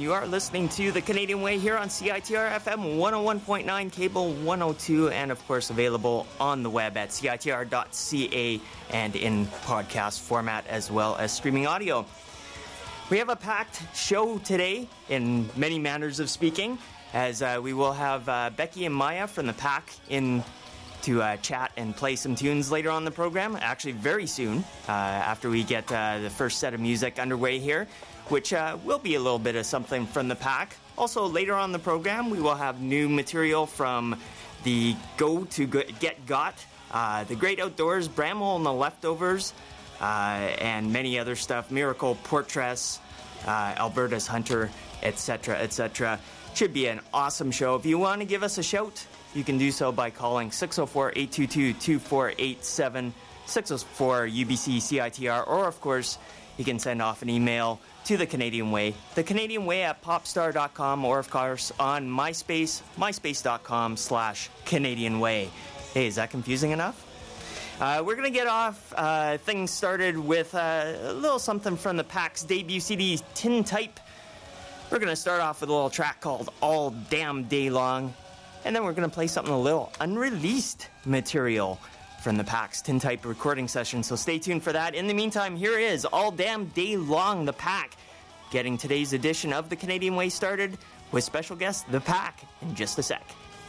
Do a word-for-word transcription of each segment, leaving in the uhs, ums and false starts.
You are listening to The Canadian Way here on C I T R F M one oh one point nine, cable one oh two, and of course available on the web at C I T R dot C A and in podcast format as well as streaming audio. We have a packed show today in many manners of speaking, as uh, we will have uh, Becky and Maya from the Pack in to uh, chat and play some tunes later on the program, actually very soon, uh, after we get uh, the first set of music underway here, which uh, will be a little bit of something from the Pack. Also, later on the program, we will have new material from the Go to Get Got, uh, The Great Outdoors, Bramwell and the Leftovers, uh, and many other stuff, Miracle Portress, uh, Alberta's Hunter, et cetera, et cetera. Should be an awesome show. If you want to give us a shout, you can do so by calling six oh four, eight two two, two four eight seven, six oh four U B C C I T R, or of course, you can send off an email to The Canadian Way, The Canadian Way at popstar dot com, or of course on MySpace, myspace.com slash Canadian Way. Hey, is that confusing enough? Uh, we're going to get off uh, things started with uh, a little something from the Pack's debut C D, Tin Type. We're going to start off with a little track called All Damn Day Long, and then we're going to play something a little unreleased material from the Pack's Tin Type recording session, so stay tuned for that. In the meantime, here is All Damn Day Long, the Pack, getting today's edition of The Canadian Way started with special guest, the Pack, in just a sec.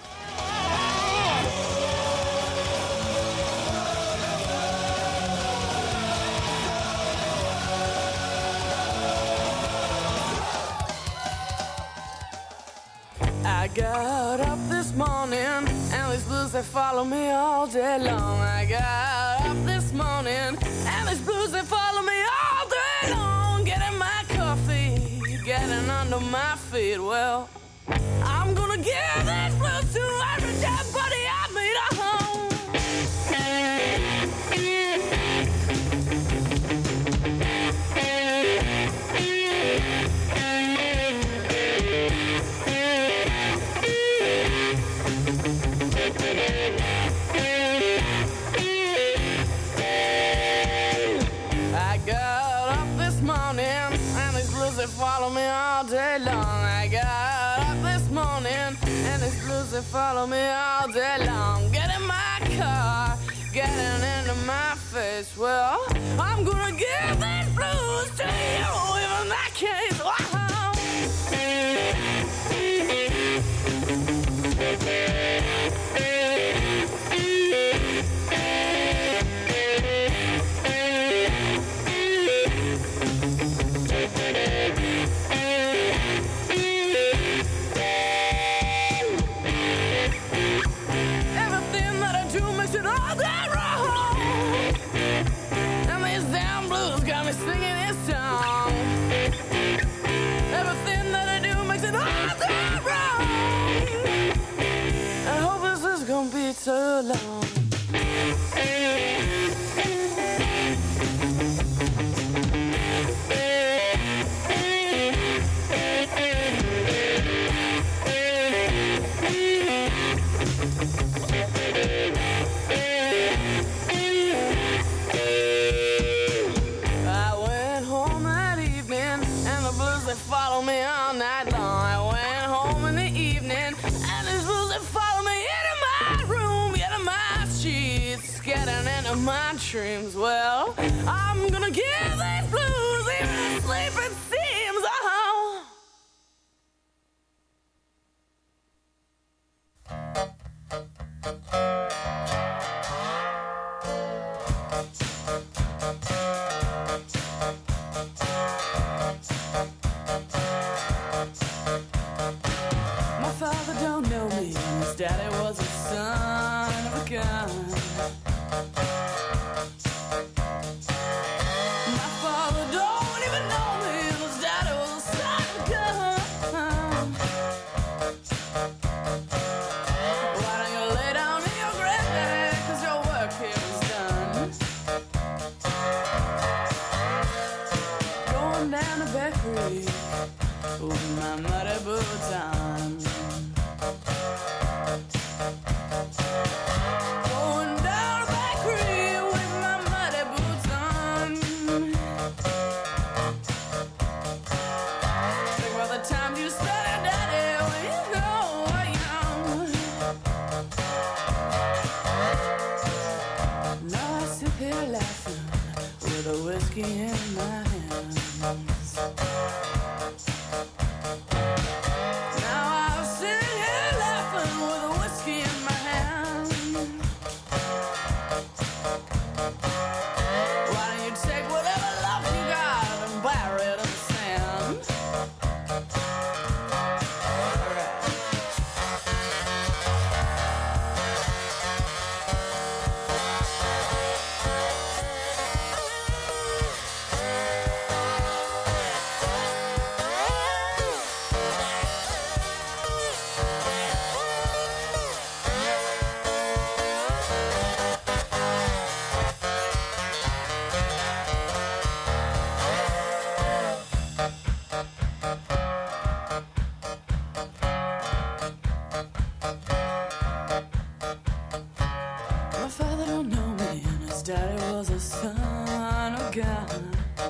I got up this morning, and these blues, they follow me all day long. I got up this morning, and these blues, they follow me all day long. Getting my coffee, getting under my feet. Well, I'm gonna give these blues to every dead buddy I meet at home. I got up this morning, and these blues, they follow me all day long. I got up this morning, and these blues, they follow me all day long. Get in my car, getting into my face. Well, I'm gonna give these blues to you, even that case. Wow. Everything that I do makes it all day wrong, and these damn blues got me singing this song. Everything that I do makes it all day wrong. I hope this is gonna be too long. I went home that evening, and the blues, they follow me all night long. I went home in the evening, and these blues, they follow me into my room, into my sheets, getting into my dreams. Well, I'm gonna give these blues even sleep, it seems. Oh. My father don't know me, and his daddy was a son of a gun. My father don't even know me, and his daddy was a son of a gun. Why don't you lay down in your granddaddy, 'cause your work here is done. Going down to Bear Creek with my muddy boots on. Going down to Bear Creek with my muddy boots on. Think about the time whiskey in my hands. Now I'm sitting here laughing with a whiskey in my hand. Why don't you take whatever love you got and bury it in the sand? My father don't know me and his daddy was a son of God.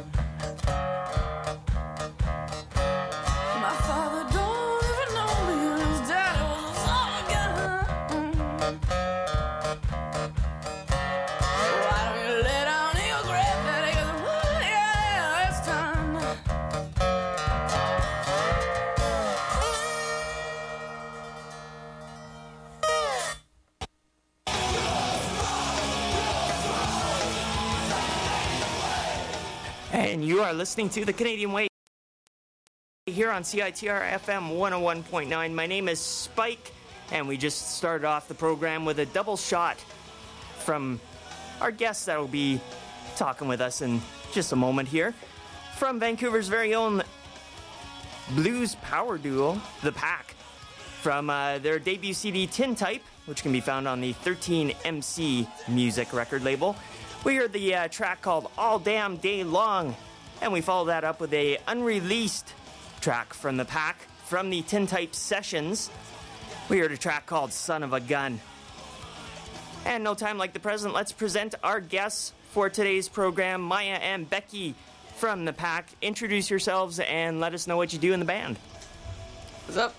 My father don't even know me and his daddy was a son of God. Why don't you lay down in your grave, daddy? 'Cause, oh, yeah, it's time. And you are listening to The Canadian Way here on C I T R F M one oh one point nine. My name is Spike, and we just started off the program with a double shot from our guest that will be talking with us in just a moment here. From Vancouver's very own blues power duo, The Pack, from uh, their debut C D Tintype, which can be found on the thirteen M C music record label. We heard the uh, track called All Damn Day Long, and we followed that up with a unreleased track from The Pack from the Tintype Sessions. We heard a track called Son of a Gun. And no time like the present, let's present our guests for today's program, Maya and Becky from The Pack. Introduce yourselves and let us know what you do in the band. What's up?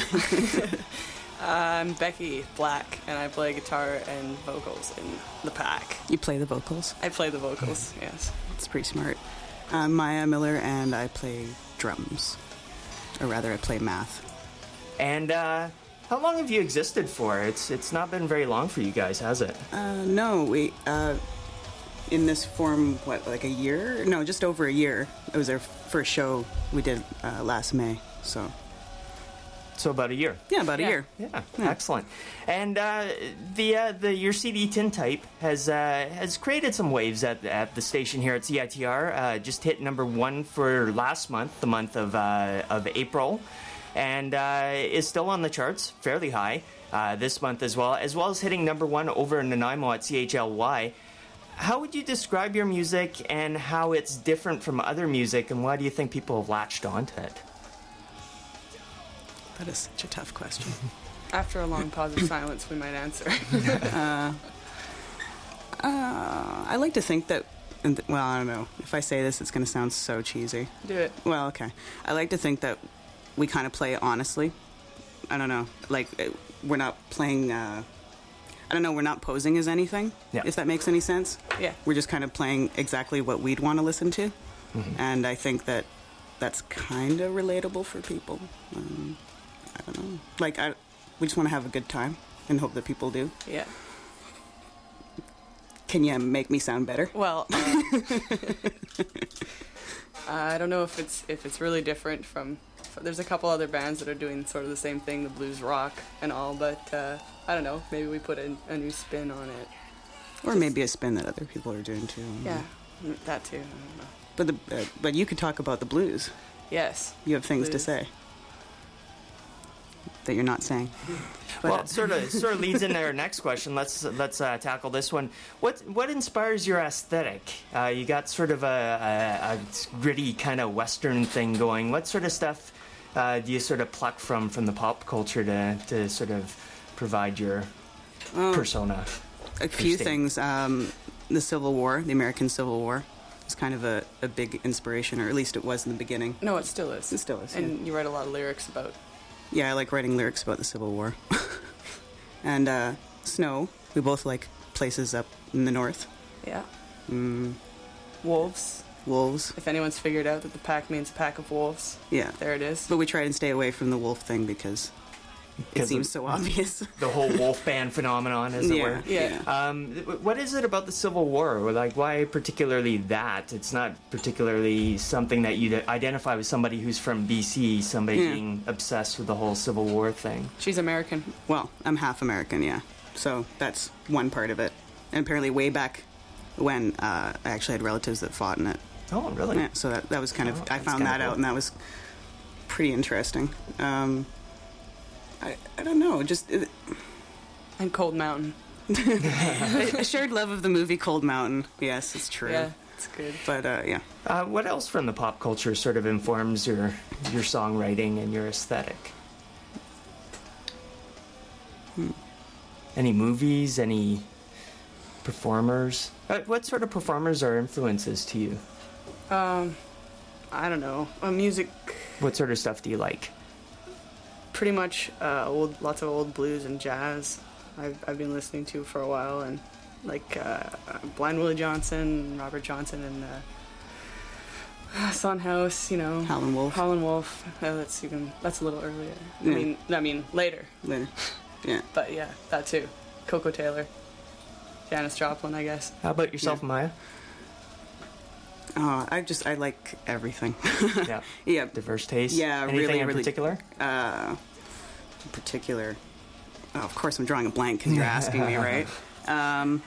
I'm Becky Black, and I play guitar and vocals in The Pack. You play the vocals? I play the vocals, yes. It's pretty smart. I'm Maya Miller, and I play drums. Or rather, I play math. And uh, how long have you existed for? It's it's not been very long for you guys, has it? Uh, no, we, uh, in this form, what, like a year? No, just over a year. It was our first show we did uh, last May, so... So about a year. Yeah, about Yeah. a year. Yeah, Yeah. excellent. And uh, the uh, the your C D Tintype has uh, has created some waves at at the station here at C I T R. Uh, just hit number one for last month, the month of uh, of April, and uh, is still on the charts, fairly high uh, this month as well, as well as hitting number one over in Nanaimo at C H L Y. How would you describe your music and how it's different from other music, and why do you think people have latched onto it? That is such a tough question. After a long pause of silence, we might answer. uh, uh, I like to think that, and th- well, I don't know. If I say this, it's going to sound so cheesy. Do it. Well, okay. I like to think that we kind of play honestly. I don't know. Like, uh, we're not playing, uh, I don't know, we're not posing as anything, Yeah. if that makes any sense. Yeah. We're just kind of playing exactly what we'd want to listen to. Mm-hmm. And I think that that's kind of relatable for people. Um, I don't know. Like, I, we just want to have a good time and hope that people do. Yeah. Can you make me sound better? Well, uh, I don't know if it's if it's really different from... There's a couple other bands that are doing sort of the same thing, the blues rock and all, but uh, I don't know. Maybe we put a, a new spin on it. Or maybe a spin that other people are doing too. Yeah, mm, that too. I don't know. But the uh, but you could talk about the blues. Yes. You have things to Blues. say that you're not saying. But, Well, it sort of sort of leads into our next question. Let's let's uh, tackle this one. What what inspires your aesthetic? Uh, you got sort of a, a, a gritty kind of Western thing going. What sort of stuff uh, do you sort of pluck from from the pop culture to to sort of provide your Oh. persona? a few Interesting. things. Um, the Civil War, the American Civil War, is kind of a, a big inspiration, or at least it was in the beginning. No, it still is. It still is, And yeah. you write a lot of lyrics about... Yeah, I like writing lyrics about the Civil War. And uh, snow. We both like places up in the north. Yeah. Mm, Wolves. wolves. If anyone's figured out that the pack means a pack of wolves, Yeah. there it is. But we try and stay away from the wolf thing because it Because seems of- so obvious. The whole wolf band phenomenon, as it Yeah, were. yeah. Um, what is it about the Civil War? Like, why particularly that? It's not particularly something that you identify with somebody who's from B C, somebody Yeah. being obsessed with the whole Civil War thing. She's American. Well, I'm half American, yeah. So that's one part of it. And apparently way back when uh, I actually had relatives that fought in it. Oh, really? Yeah, so that, that was kind of, Oh, I that's found kinda that cool. out, and that was pretty interesting. Um, I, I don't know, just uh, And Cold Mountain. a, a shared love of the movie Cold Mountain. Yes, it's true. Yeah, it's good. But uh, yeah. Uh, what else from the pop culture sort of informs your your songwriting and your aesthetic? Hmm. Any movies? Any performers? Uh, what sort of performers are influences to you? Um, I don't know. Uh, music, What sort of stuff do you like? pretty much uh, old, lots of old blues and jazz. I've I've been listening to for a while, and like uh, uh, Blind Willie Johnson, Robert Johnson, and uh, Son House. You know, Howlin' Wolf. Howlin' Wolf. Uh, that's even that's a little earlier. Yeah. I mean, I mean later. Later. Yeah. But yeah, that too. Coco Taylor, Janis Joplin, I guess. How about yourself, Yeah. Maya? Oh, I just, I like everything. Yeah. Yeah. Diverse taste? Yeah, Anything really, in really- particular? Uh, in particular, oh, of course I'm drawing a blank because you're asking me, right? Um,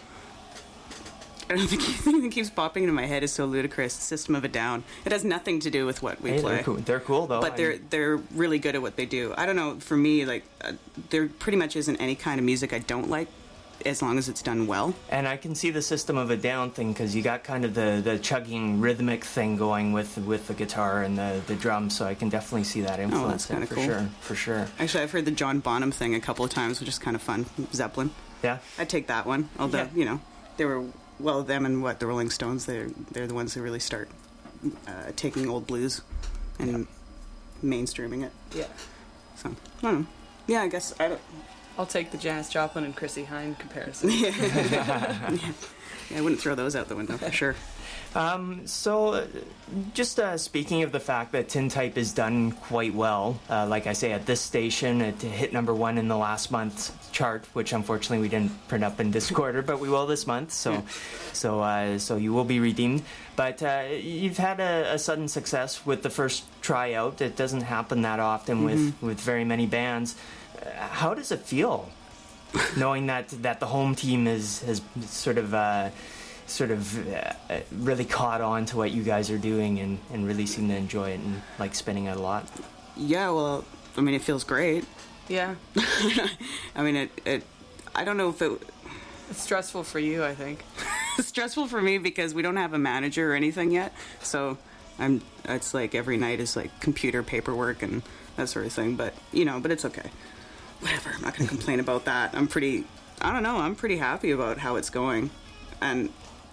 I don't think the thing that keeps popping into my head is so ludicrous. System of a Down. It has nothing to do with what we Hey, play. they're cool. They're cool, though. But I they're mean, they're really good at what they do. I don't know. For me, like uh, there pretty much isn't any kind of music I don't like, as long as it's done well. and I can see the System of a Down thing because you got kind of the, the chugging rhythmic thing going with with the guitar and the, the drums, so I can definitely see that influence Oh, that's there, kinda for cool. sure, for sure. Actually, I've heard the John Bonham thing a couple of times, which is kind of fun. Zeppelin. Yeah. I'd take that one. Although, Yeah. you know, they were, well, them and what, the Rolling Stones, they're, they're the ones who really start uh, taking old blues and mainstreaming it. Yeah. So, I don't know. Yeah, I guess, I don't, I'll take the Janis Joplin and Chrissy Hine comparison. yeah, I wouldn't throw those out the window, for sure. Um, so, uh, just uh, speaking of the fact that Tintype is done quite well, uh, like I say, at this station, it hit number one in the last month's chart, which unfortunately we didn't print up in Discorder, but we will this month. So, Yeah. so, uh, so you will be redeemed. But uh, you've had a, a sudden success with the first tryout. It doesn't happen that often with with very many bands. Uh, how does it feel, knowing that that the home team is has sort of uh, sort of uh, really caught on to what you guys are doing and, and really seem to enjoy it and like spinning it a lot? Yeah, well, I mean, it feels great. Yeah. I mean, it, it, I don't know if it, It's stressful for you, I think. it's stressful for me because we don't have a manager or anything yet. So I'm, it's like every night is like computer paperwork and that sort of thing. But, you know, but it's okay. Whatever. I'm not going to complain about that. I'm pretty, I don't know. I'm pretty happy about how it's going. And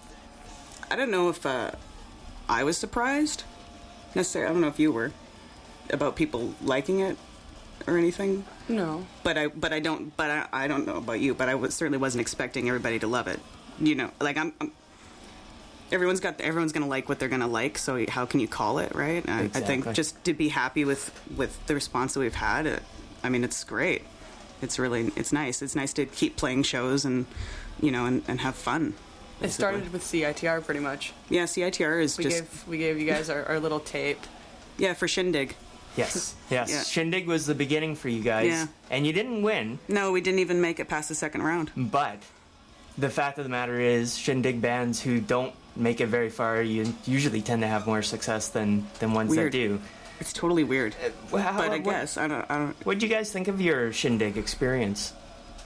I don't know if uh, I was surprised necessarily. I don't know if you were about people liking it or anything. No. But I, but I don't, but I, I don't know about you. But I was, certainly wasn't expecting everybody to love it. You know, like I'm, I'm everyone's got, everyone's gonna like what they're gonna like. So how can you call it, right? I, I Exactly. think just to be happy with with the response that we've had. It, I mean, it's great. It's really, it's nice. It's nice to keep playing shows and, you know, and, and have fun. It started with C I T R pretty much. Yeah, C I T R is We just gave we gave you guys our, our little tape. yeah for Shindig. Yes, yes. Yeah. Shindig was the beginning for you guys, Yeah. and you didn't win. No, we didn't even make it past the second round. But the fact of the matter is, Shindig bands who don't make it very far, you usually tend to have more success than, than ones Weird. that do. It's totally weird. Well, how- But I what- guess I don't. I don't. What did you guys think of your Shindig experience?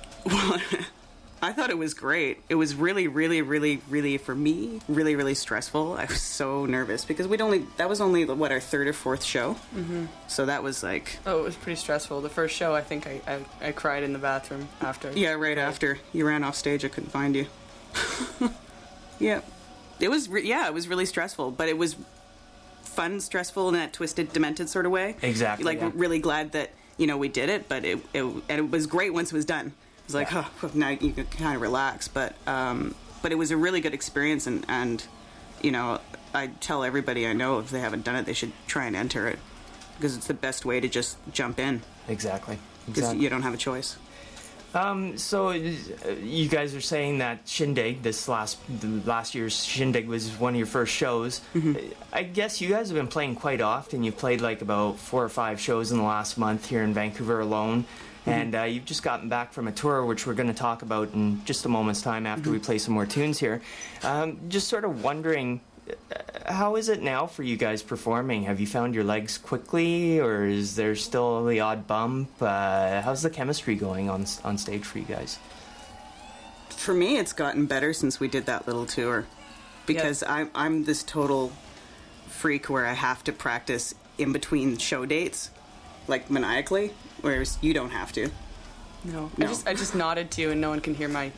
I thought it was great. It was really, really, really, really, for me, really, really stressful. I was so nervous because we'd only, that was only, what, our third or fourth show? Mm-hmm. So that was like, Oh, it was pretty stressful. The first show, I think I, I, I cried in the bathroom after. yeah, right after you ran off stage, I couldn't find you. Yeah. It was, re- yeah, it was really stressful, but it was fun, stressful in that twisted, demented sort of way. Exactly, Like, yeah. really glad that, you know, we did it, but it, it, and it was great once it was done. It was like, Yeah. oh, now you can kind of relax, but um, but it was a really good experience, and, and you know, I tell everybody I know if they haven't done it, they should try and enter it because it's the best way to just jump in Exactly. because Exactly. you don't have a choice. Um, so uh, you guys are saying that Shindig, this last the last year's Shindig, was one of your first shows. Mm-hmm. I guess you guys have been playing quite often. You've played like about four or five shows in the last month here in Vancouver alone. Mm-hmm. And uh, you've just gotten back from a tour, which we're going to talk about in just a moment's time after Mm-hmm. we play some more tunes here. Um, just sort of wondering, uh, how is it now for you guys performing? Have you found your legs quickly, or is there still the odd bump? Uh, how's the chemistry going on on stage for you guys? For me, it's gotten better since we did that little tour because I'm, I'm this total freak where I have to practice in between show dates, like maniacally, whereas you don't have to. No, No. I just I just nodded to you, and no one can hear my.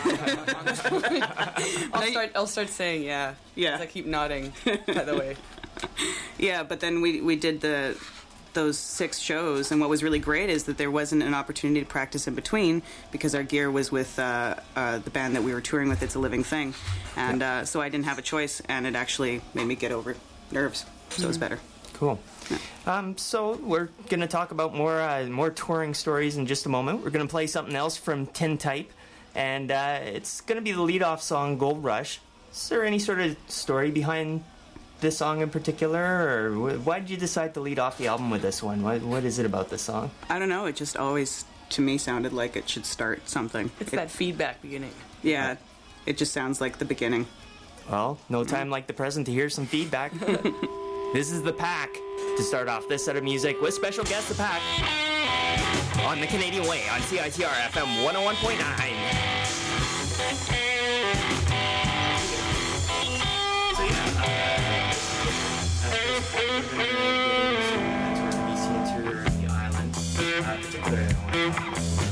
I'll start. I'll start saying yeah. Yeah. 'cause I keep nodding. By the way. Yeah, but then we we did the those six shows, and what was really great is that there wasn't an opportunity to practice in between because our gear was with uh, uh, the band that we were touring with. It's a Living Thing, and uh, so I didn't have a choice, and it actually made me get over nerves, so it was better. Cool. Um, so we're going to talk about more uh, more touring stories in just a moment. We're going to play something else from Tin Type, and uh, it's going to be the lead-off song, Gold Rush. Is there any sort of story behind this song in particular, or wh- why did you decide to lead off the album with this one? What, what is it about this song? I don't know. It just always, to me, sounded like it should start something. It's It- that feedback beginning. Yeah, it just sounds like the beginning. Well, no time like the present to hear some feedback. This is The Pack to start off this set of music with special guest The Pack on the Canadian Way on C I T R F M one oh one point nine. So yeah, uh, uh, we're going to tour the B C interior of the island, uh, particularly I want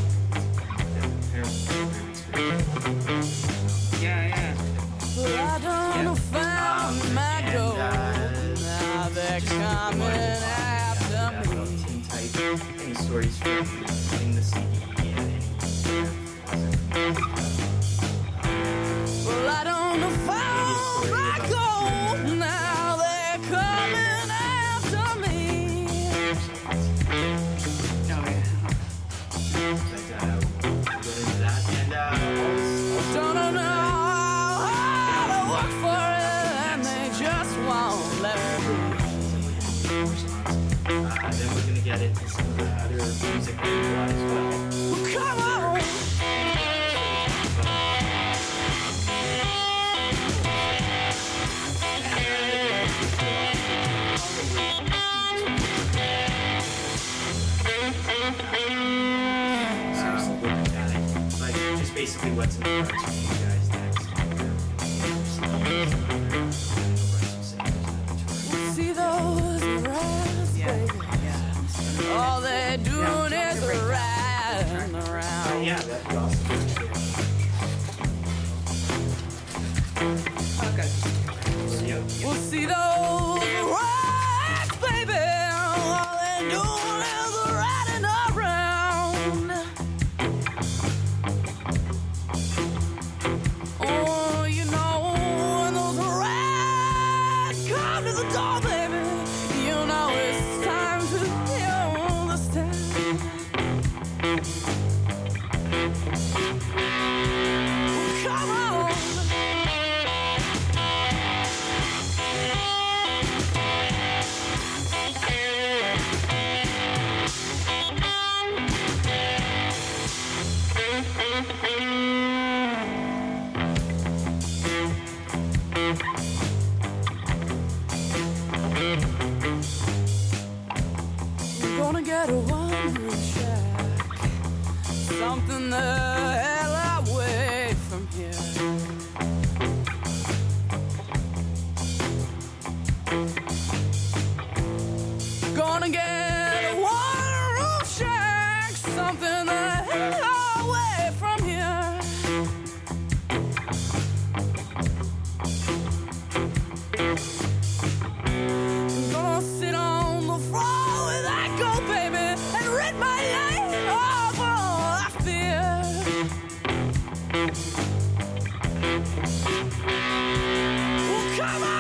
to talk Yeah, yeah. I done found my And, gold. uh, Now they're coming after me. Tin Type, any stories from in the C D, and any sort of Well, I done found my gold. Now they're coming after me. but uh, we'll get into that. And uh, Don't know how to work for it, and they just won't let me. uh, then we're gonna get into some of the other music that we brought as well. Come on. Uh, we'll look at it. But just basically what's in the cards for you guys next. See those rats, baby. All they're doing is riding around. Yeah, that'd be awesome. We'll see those rats, baby. All they're doing is riding around. Oh, you know, when those rats come to the door, baby, you know it's time to feel the stand. Come on. We're gonna get a one-room shack, something the hell away from here. Gonna get a one-room shack, something the hell away from here. Gonna sit on the floor with that go, baby, and rid my life of all I fear. Oh, come on!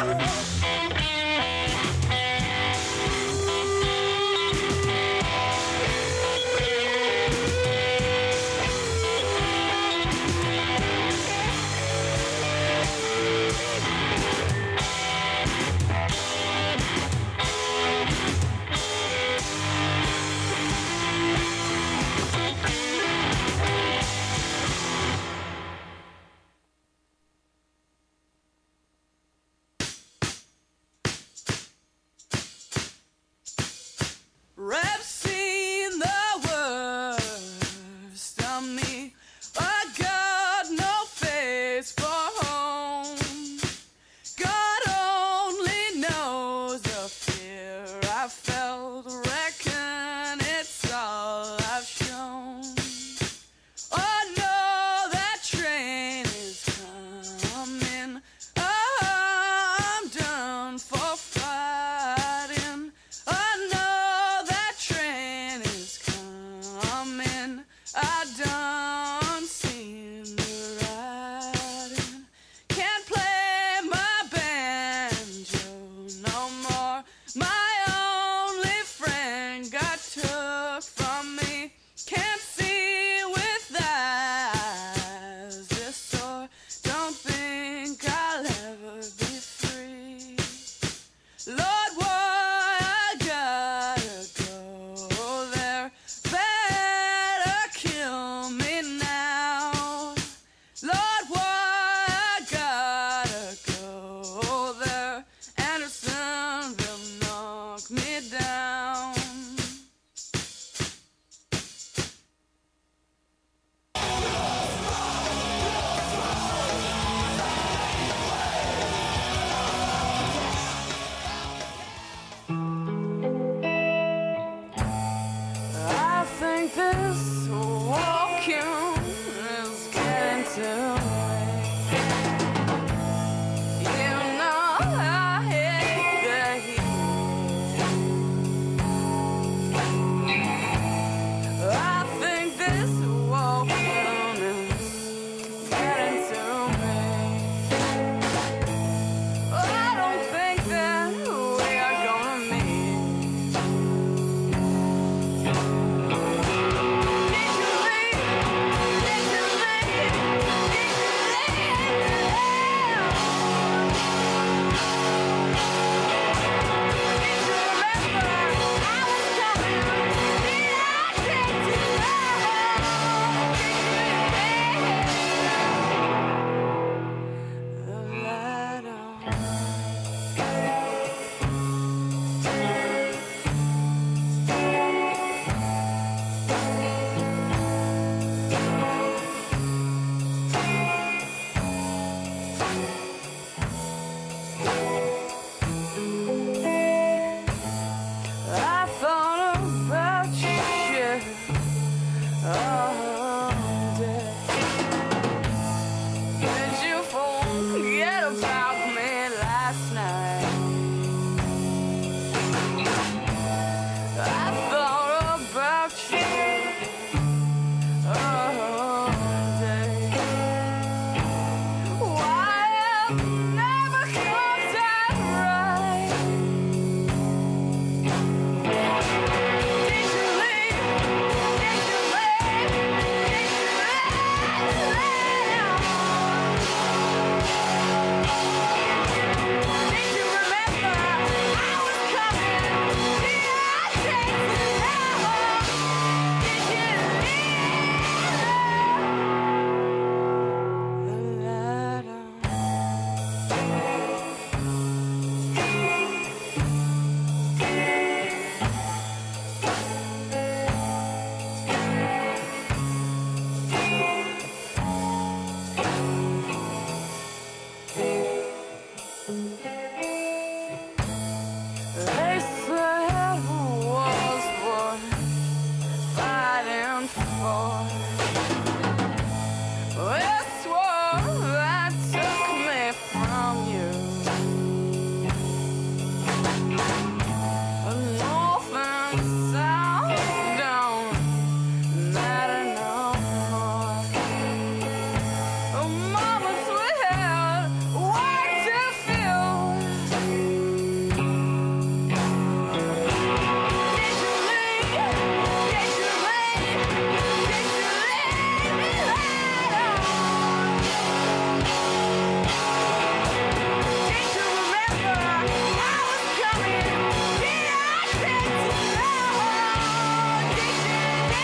I thought about you all day. Did you forget about me last night? I thought about you all day. Why it never comes out right? Did you leave? Did you leave? Did you leave? Did you remember I was coming? Did I take you now? Did you They said was worth fighting for. This war that took me from you. North and south don't matter no more. Moments we had way too few. Did you leave? Did you leave? Did you leave me alone? Did you remember I was coming? Did I take you now? Did you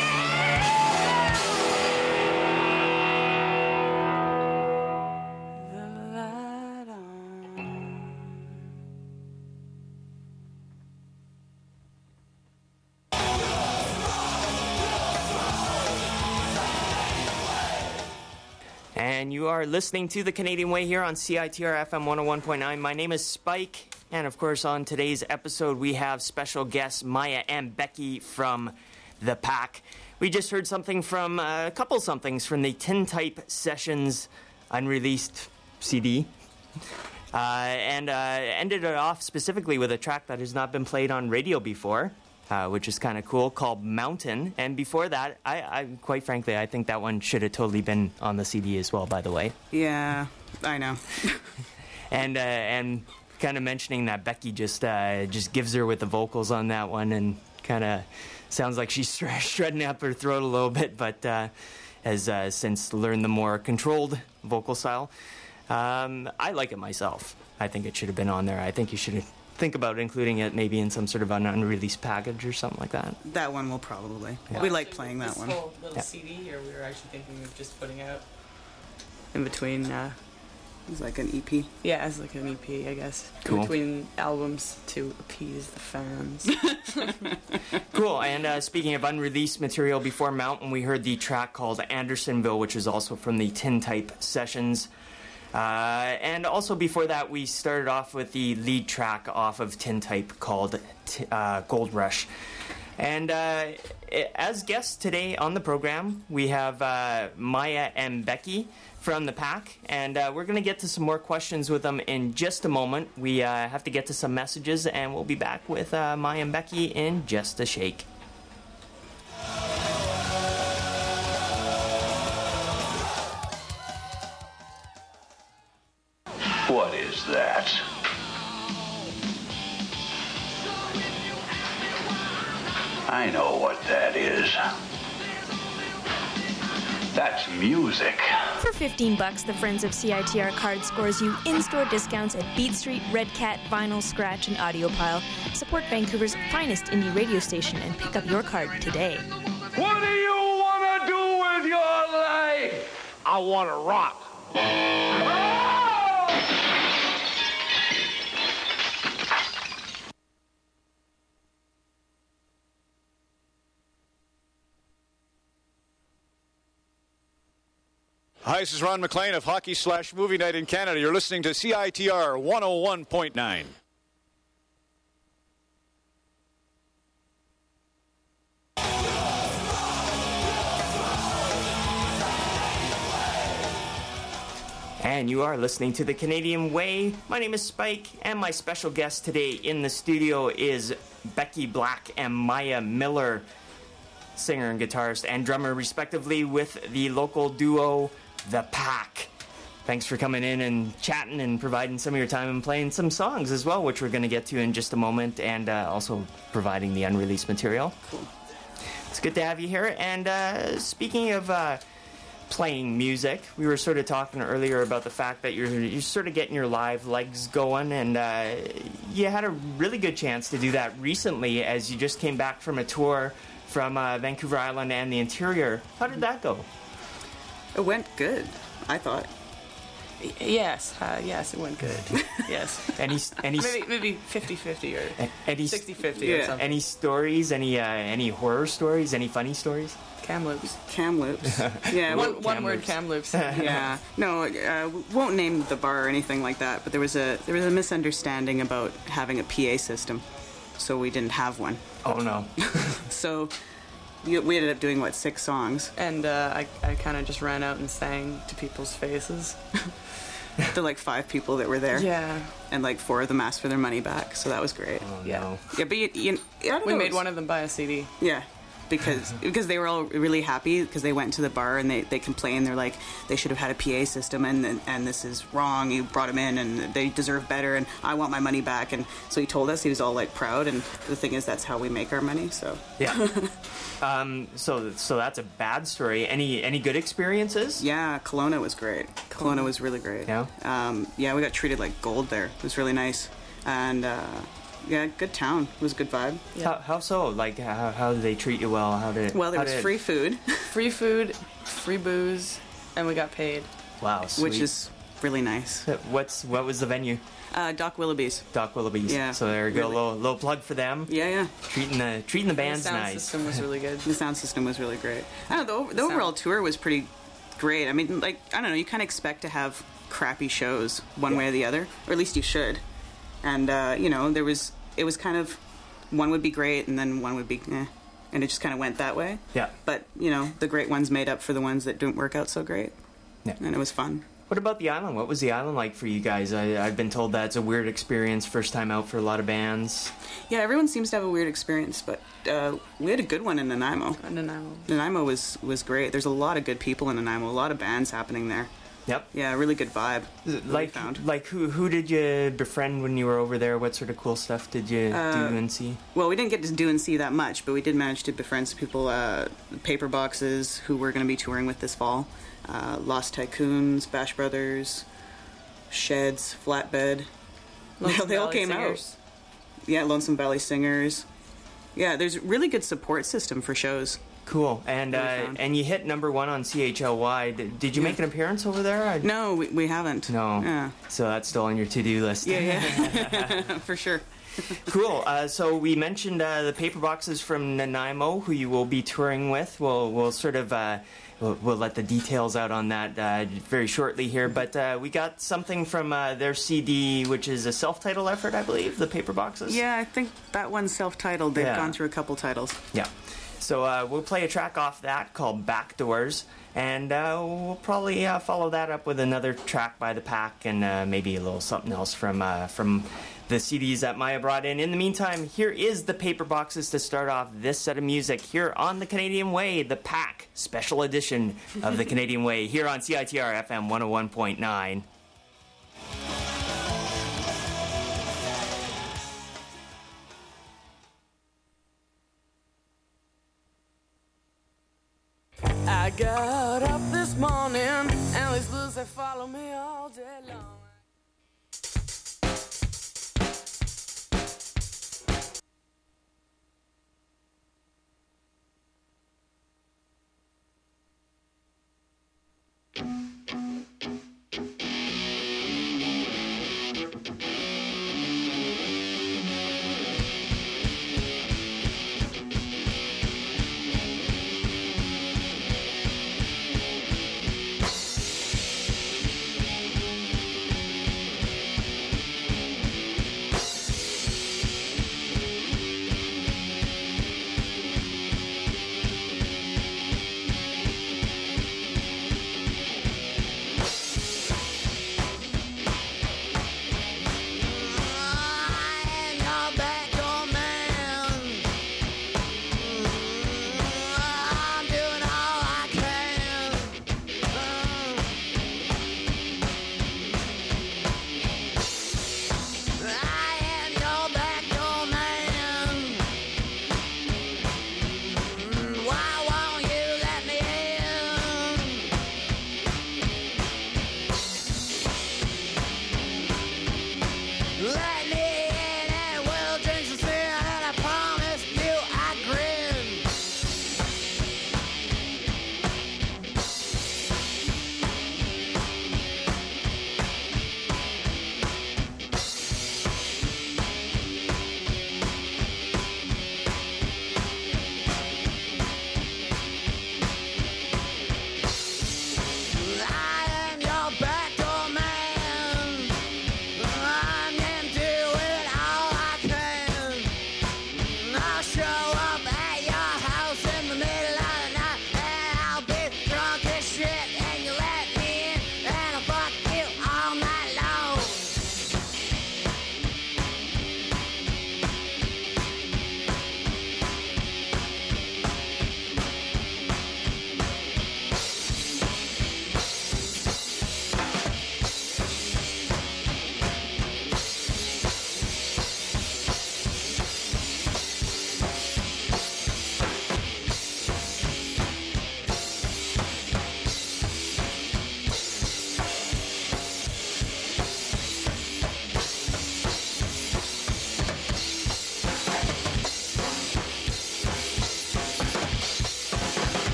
leave the light on? And you are listening to The Canadian Way here on C I T R F M one oh one point nine. My name is Spike, and of course on today's episode we have special guests Maya and Becky from The Pack. We just heard something from, uh, a couple somethings from the Tintype Sessions unreleased C D. Uh, and uh, ended it off specifically with a track that has not been played on radio before, uh, which is kind of cool, called Mountain. And before that, I, I quite frankly, I think that one should have totally been on the C D as well, by the way. Yeah, I know. And uh, and kind of mentioning that Becky just uh, just gives her with the vocals on that one, and kind of sounds like she's shred- shredding up her throat a little bit, but uh, has uh, since learned the more controlled vocal style. Um, I like it myself. I think it should have been on there. I think you should think about including it maybe in some sort of an unreleased package or something like that. That one will probably. Yeah. We like playing that this one. whole little Yeah. C D here, we were actually thinking of just putting out in between. Uh, It's like an E P. yeah, as like an E P, I guess. Cool. In between albums to appease the fans. Cool. And uh, speaking of unreleased material, before Mountain, we heard the track called Andersonville, which is also from the Tintype Sessions. Uh, and also before that, we started off with the lead track off of Tintype called T- uh, Gold Rush. And uh, i- as guests today on the program, we have uh, Maya and Becky from The Pack, and uh, we're going to get to some more questions with them in just a moment. We uh, have to get to some messages, and we'll be back with uh, Maya and Becky in just a shake. What is that? I know what that is. That's music. For fifteen bucks, the Friends of C I T R card scores you in-store discounts at Beat Street, Red Cat, Vinyl, Scratch, and Audiopile. Support Vancouver's finest indie radio station and pick up your card today. What do you want to do with your life? I want to rock. Hi, this is Ron McLean of Hockey Slash Movie Night in Canada. You're listening to C I T R one oh one point nine. And you are listening to The Canadian Way. My name is Spike, and my special guest today in the studio is Becky Black and Maya Miller, singer and guitarist and drummer respectively with the local duo The Pack. Thanks for coming in and chatting and providing some of your time and playing some songs as well, which we're going to get to in just a moment, and uh, also providing the unreleased material. Cool. It's good to have you here. And uh, speaking of uh, playing music, we were sort of talking earlier about the fact that you're, you're sort of getting your live legs going, and uh, you had a really good chance to do that recently as you just came back from a tour from uh, Vancouver Island and the interior. How did that go? It went good, I thought. Y- Yes, uh, yes, it went good. Yes. Any any Maybe maybe fifty-fifty or any sixty-fifty or Yeah. something. any stories? Any uh, any horror stories? Any funny stories? Kamloops. Kamloops. Yeah, One, we- one word Kamloops. yeah. No, uh, we won't name the bar or anything like that. But there was a there was a misunderstanding about having a P A system, so we didn't have one. Oh no. So we, we ended up doing what six songs. And uh, I, I kind of just ran out and sang to people's faces. The like five people that were there. Yeah. And like four of them asked for their money back, so that was great. Oh Yeah. no. Yeah, but you, you, I don't We know, made it's- one of them buy a C D. Yeah, because because they were all really happy because they went to the bar and they, they complained. They're like, they should have had a P A system and and this is wrong. You brought them in and they deserve better and I want my money back. And so he told us, he was all like proud. And the thing is, that's how we make our money. So Yeah. um. So so that's a bad story. Any any good experiences? yeah, Kelowna was great. Kelowna was really great. Yeah? Um, yeah, we got treated like gold there. It was really nice. And uh, yeah, good town. It was a good vibe. How, how so? Like how, how did they treat you well? How did Well, there how was did- free food, Free food, free booze, and we got paid. Wow. Sweet. which is really nice. What's what was the venue? Uh, Doc Willoughby's. Doc Willoughby's. Yeah, So there you go. really. Little little plug for them. Yeah, yeah. Treating the treating the band's the sound nice. system was really good. The sound system was really great. I don't know, the, the sound- overall tour was pretty great. I mean, like, I don't know, you kind of expect to have crappy shows one way or the other, or at least you should. And, uh, you know, there was, it was kind of, one would be great and then one would be, eh. And it just kind of went that way. Yeah. But, you know, the great ones made up for the ones that didn't work out so great. Yeah. And it was fun. What about the island? What was the island like for you guys? I, I've been told that's a weird experience, first time out for a lot of bands. Yeah, everyone seems to have a weird experience, but uh, we had a good one in Nanaimo. And then I'm Nanaimo was, was great. There's a lot of good people in Nanaimo, a lot of bands happening there. Yep. Yeah, really good vibe. Like, found. like who who did you befriend when you were over there? What sort of cool stuff did you Uh, do and see? Well, we didn't get to do and see that much, but we did manage to befriend some people, uh, Paper Boxes, who we're going to be touring with this fall, uh, Lost Tycoons, Bash Brothers, Sheds, Flatbed. Lonesome they all Valley came Singers. out. Yeah, Lonesome Valley Singers. Yeah, there's a really good support system for shows. Cool. And Really uh, fun. and you hit number one on C H L Y. Did, did you Yeah. make an appearance over there? I, No, we, we haven't. No. Yeah. So that's still on your to-do list. Yeah, yeah. For sure. Cool. Uh, so we mentioned uh, the Paper Boxes from Nanaimo, who you will be touring with. We'll we'll sort of uh, we'll, we'll let the details out on that uh, very shortly here. But uh, we got something from uh, their C D, which is a self-titled effort, I believe. The Paper Boxes. Yeah, I think that one's self-titled. They've Yeah. gone through a couple titles. Yeah. So uh, we'll play a track off that called Backdoors, and uh, we'll probably uh, follow that up with another track by The Pack, and uh, maybe a little something else from uh, from the C Ds that Maya brought in. In the meantime, here is the Paper Boxes to start off this set of music here on the Canadian Way, The Pack special edition of the Canadian Way here on C I T R F M one oh one point nine. I got up this morning and these blues they follow me all day long.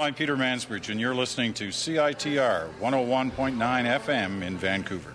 I'm Peter Mansbridge, and you're listening to C I T R one oh one point nine F M in Vancouver.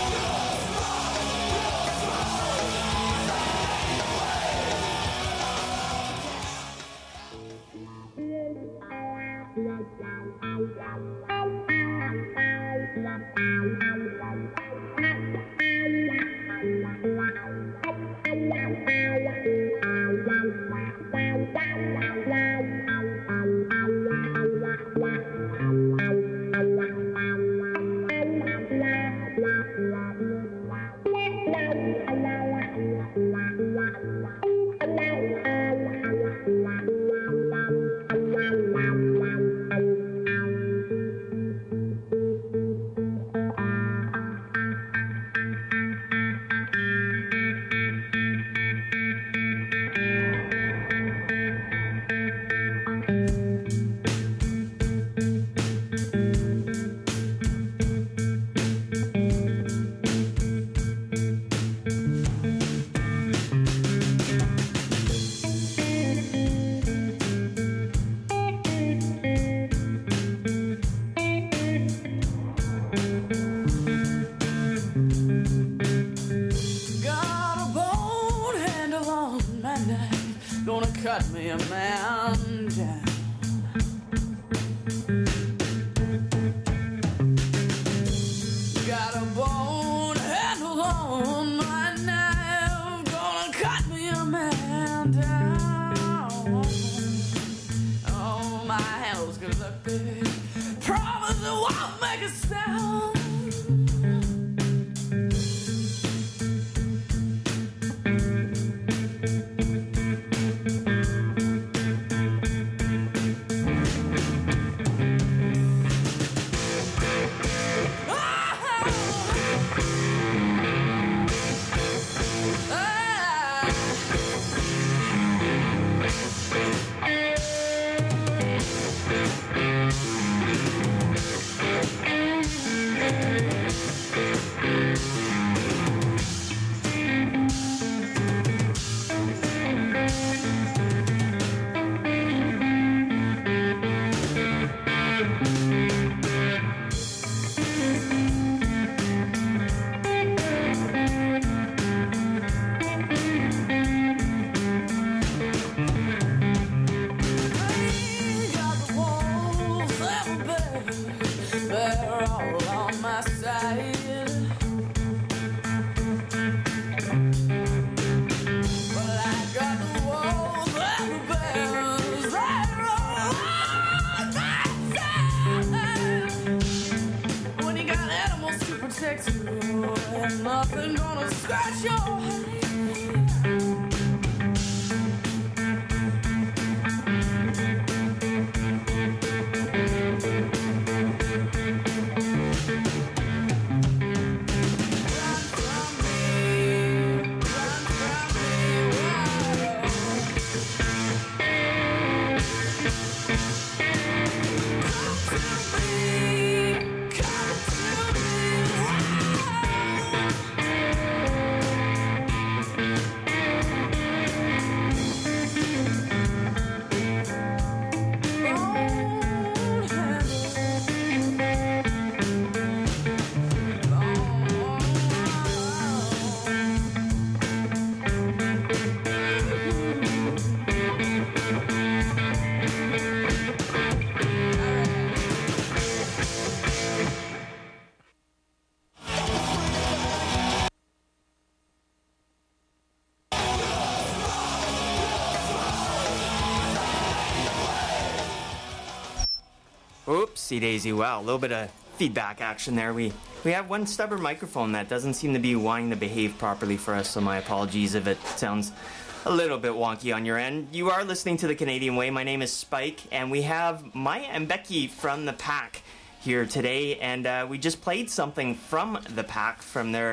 Oopsie daisy, wow, a little bit of feedback action there. We we have one stubborn microphone that doesn't seem to be wanting to behave properly for us, so my apologies if it sounds a little bit wonky on your end. You are listening to The Canadian Way. My name is Spike, and we have Maya and Becky from The Pack here today, and uh, we just played something from The Pack from their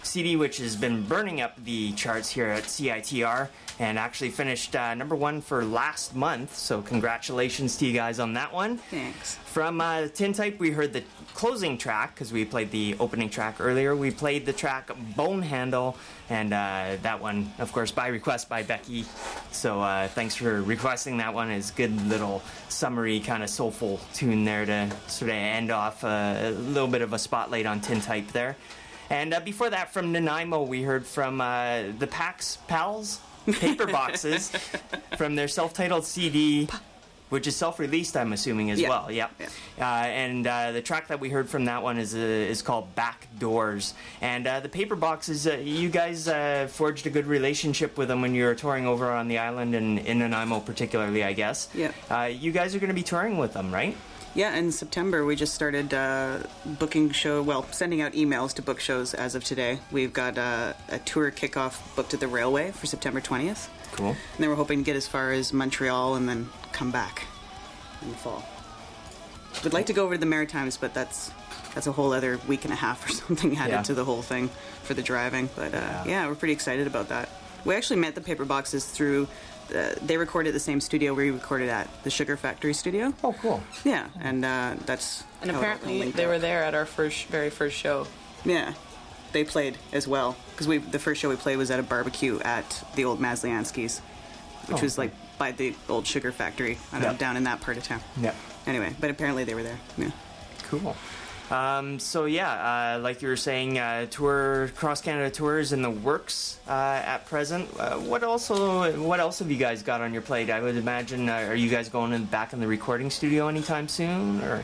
C D which has been burning up the charts here at C I T R and actually finished uh, number one for last month. So congratulations to you guys on that one. Thanks. From uh, Tintype, we heard the closing track because we played the opening track earlier. We played the track Bone Handle, and uh, that one, of course, by request by Becky. So uh, thanks for requesting that one. It's a good little summery kind of soulful tune there to sort of end off uh, a little bit of a spotlight on Tintype there. And uh, before that, from Nanaimo, we heard from uh, the Pax Pals Paper Boxes from their self-titled C D, which is self-released, I'm assuming, as yeah. well. Yep. Yeah. Uh, and uh, the track that we heard from that one is uh, is called Back Doors. And uh, the Paper Boxes, uh, you guys uh, forged a good relationship with them when you were touring over on the island, and in Nanaimo particularly, I guess. Yeah. Uh, you guys are going to be touring with them, right? Yeah, in September we just started uh, booking show, well, sending out emails to book shows as of today. We've got uh, a tour kickoff booked at the Railway for September twentieth. Cool. And then we're hoping to get as far as Montreal and then come back in the fall. We'd like to go over to the Maritimes, but that's that's a whole other week and a half or something added Yeah. to the whole thing for the driving. But uh, Yeah. yeah, we're pretty excited about that. We actually met the Paper Boxes through, uh, they recorded at the same studio we recorded at, the Sugar Factory studio. Oh, cool. Yeah, and uh, that's And how it all apparently linked they up. were there at our first, very first show. Yeah, they played as well because we the first show we played was at a barbecue at the old Maslianski's, which Oh, was okay. like by the old sugar factory. I don't know, Yep. down in that part of town. Yeah. Anyway, but apparently they were there. Yeah. Cool. Um, so yeah, uh, like you were saying, uh, tour cross Canada tours in the works uh, at present. Uh, what also? What else have you guys got on your plate? I would imagine. Uh, are you guys going in, back in the recording studio anytime soon, or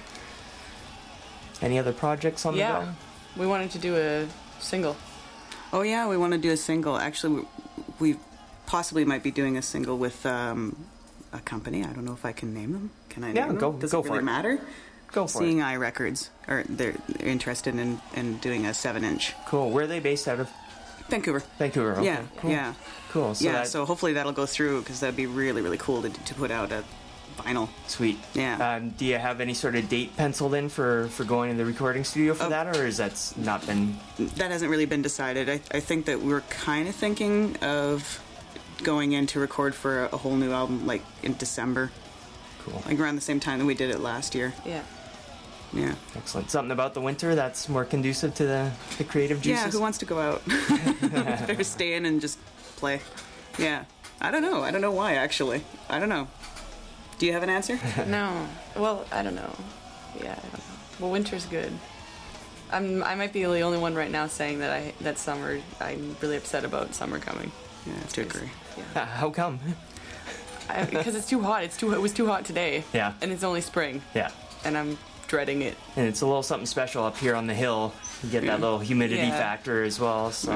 any other projects on the Yeah, go? we wanted to do a single. Oh yeah, we want to do a single. Actually, we, we possibly might be doing a single with um, a company. I don't know if I can name them. Can I name Yeah, them? go- Does go it for really it. matter? Go for Seeing it. Eye Records, or they're, they're interested in, in doing a seven inch. Cool. Where are they based out of? Vancouver. Vancouver. Okay. Yeah, Cool. yeah. Cool. So yeah, that, so hopefully that'll go through because that'd be really, really cool to, to put out a vinyl. sweet. Yeah. Um, do you have any sort of date penciled in for, for going to the recording studio for Oh. that, or is that not been? That hasn't really been decided. I, I think that we're kind of thinking of going in to record for a, a whole new album, like in December, Cool. like around the same time that we did it last year. Yeah. Yeah. Excellent. Something about the winter that's more conducive to the, the creative juices? Yeah, who wants to go out? Better stay in and just play. Yeah. I don't know. I don't know why, actually. I don't know. Do you have an answer? No. Well, I don't know. Yeah, I don't know. Well, winter's good. I'm. I might be the only one right now saying that I that summer. I'm really upset about summer coming. Yeah, I have to agree. Uh, how come? I, because it's too hot. It's too. It was too hot today. Yeah. And it's only spring. Yeah. And I'm dreading it. And it's a little something special up here on the hill. You get that little humidity Yeah. factor as well. So,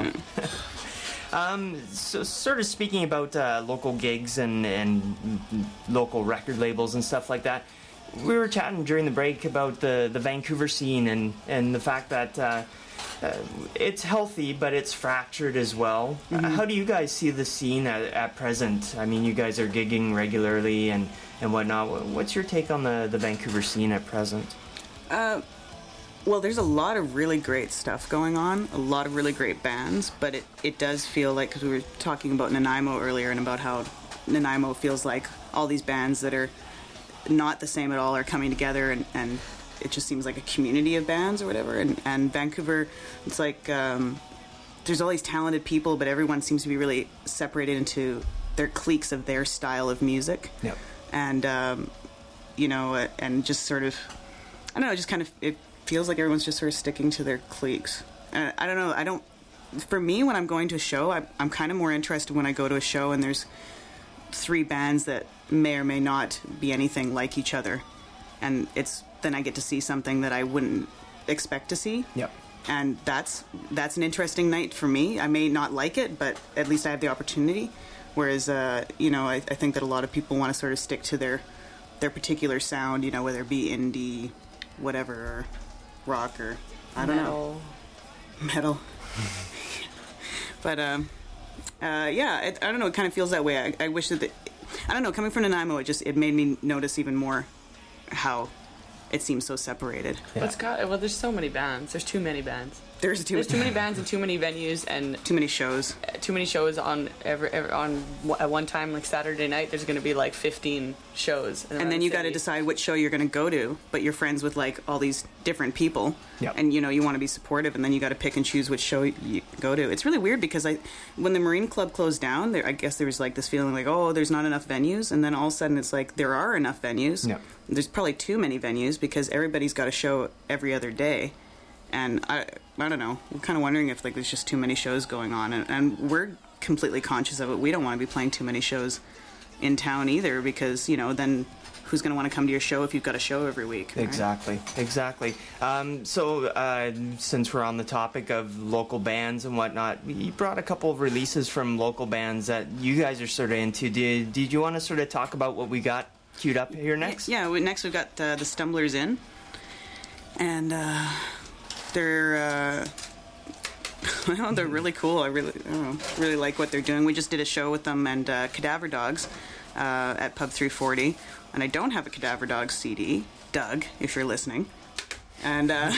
um, so sort of speaking about uh, local gigs and and local record labels and stuff like that. We were chatting during the break about the, the Vancouver scene and, and the fact that uh, uh, it's healthy, but it's fractured as well. Uh, how do you guys see the scene at, at present? I mean, you guys are gigging regularly and, and whatnot. What's your take on the, the Vancouver scene at present? Uh, well, there's a lot of really great stuff going on, a lot of really great bands, but it, it does feel like, because we were talking about Nanaimo earlier and about how Nanaimo feels like all these bands that are not the same at all are coming together, and, and it just seems like a community of bands or whatever. And, and Vancouver, it's like um, there's all these talented people, but everyone seems to be really separated into their cliques of their style of music. Yep. And, um, you know, uh, and just sort of, I don't know, just kind of, it feels like everyone's just sort of sticking to their cliques. Uh, I don't know, I don't, for me, when I'm going to a show, I, I'm kind of more interested when I go to a show and there's three bands that may or may not be anything like each other, and it's then I get to see something that I wouldn't expect to see. Yep. And that's that's an interesting night for me. I may not like it, but at least I have the opportunity. Whereas, uh, you know, I, I think that a lot of people want to sort of stick to their their particular sound, you know, whether it be indie, whatever, or rock, or I don't know, metal. But um, uh, yeah, it, I don't know. It kind of feels that way. I, I wish that the, I don't know. Coming from Nanaimo, it just it made me notice even more how it seems so separated. Yeah. Well, it's got. Well, there's so many bands. There's too many bands. There's too, There's too many bands and too many venues and too many shows. Too many shows on every, every on at one time. Like Saturday night, there's going to be like fifteen shows, and then you got to decide which show you're going to go to. But you're friends with like all these different people, Yep. and you know you want to be supportive, and then you got to pick and choose which show you go to. It's really weird because I, when the Marine Club closed down, there I guess there was like this feeling like, oh, there's not enough venues, and then all of a sudden it's like there are enough venues. Yep. There's probably too many venues because everybody's got a show every other day. And I, I don't know. We're kind of wondering if like there's just too many shows going on, and, and we're completely conscious of it. We don't want to be playing too many shows in town either, because you know then who's going to want to come to your show if you've got a show every week? Right? Exactly, exactly. Um, so uh, since we're on the topic of local bands and whatnot, you brought a couple of releases from local bands that you guys are sort of into. Did did you want to sort of talk about what we got queued up here next? Yeah. We, next we've got uh, the Stumblers In, and. Uh, They're, uh, well, they're really cool. I really, I don't know, really like what they're doing. We just did a show with them and uh, Cadaver Dogs uh, at Pub three forty, and I don't have a Cadaver Dogs C D. Doug, if you're listening, and uh,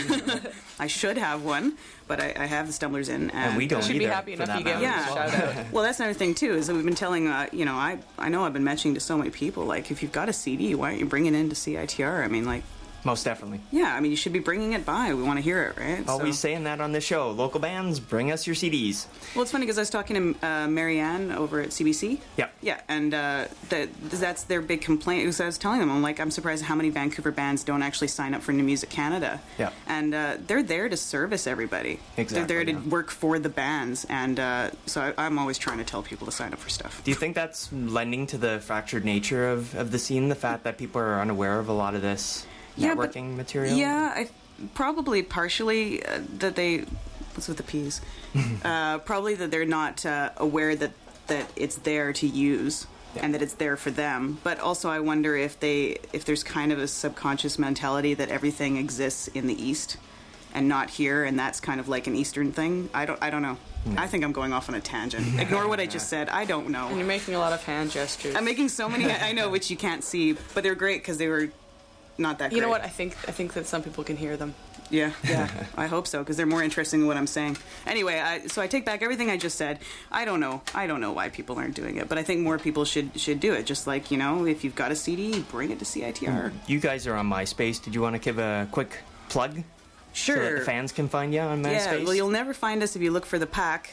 I should have one, but I, I have the Stumblers In, and, and we don't should either, be happy enough you give yeah. a shout out. Well, that's another thing too is that we've been telling, uh, you know, I I know I've been mentioning to so many people, like if you've got a C D, why don't you bring it into C I T R? I mean, like. Most definitely. Yeah, I mean, you should be bringing it by. We want to hear it, right? Always So- saying that on the show. Local bands, bring us your C Ds. Well, it's funny because I was talking to uh, Marianne over at C B C. Yep. Yeah, and uh, that that's their big complaint. Because I was telling them, I'm like, I'm surprised how many Vancouver bands don't actually sign up for New Music Canada. Yeah. And uh, they're there to service everybody. Exactly, They're there to yeah. work for the bands, and uh, so I, I'm always trying to tell people to sign up for stuff. Do you think that's lending to the fractured nature of, of the scene, the fact that people are unaware of a lot of this Yeah, but- networking material? Yeah, I, probably partially uh, that they. What's with the P's? uh, probably that they're not uh, aware that that it's there to use. Yeah. And that it's there for them, but also I wonder if they, if there's kind of a subconscious mentality that everything exists in the East, and not here, and that's kind of like an Eastern thing. I don't, I don't know. I think I'm going off on a tangent. Ignore what I just said. I don't know. And you're making a lot of hand gestures. I'm making so many. I know, which you can't see, but they're great because they were not that. You great. know what? I think I think that some people can hear them. Yeah, yeah. I hope so, because they're more interesting than what I'm saying. Anyway, I, so I take back everything I just said. I don't know. I don't know why people aren't doing it, but I think more people should should do it. Just like, you know, if you've got a C D, bring it to C I T R. You guys are on MySpace. Did you want to give a quick plug? Sure. So that the fans can find you on MySpace? Yeah, well, you'll never find us if you look for the pack.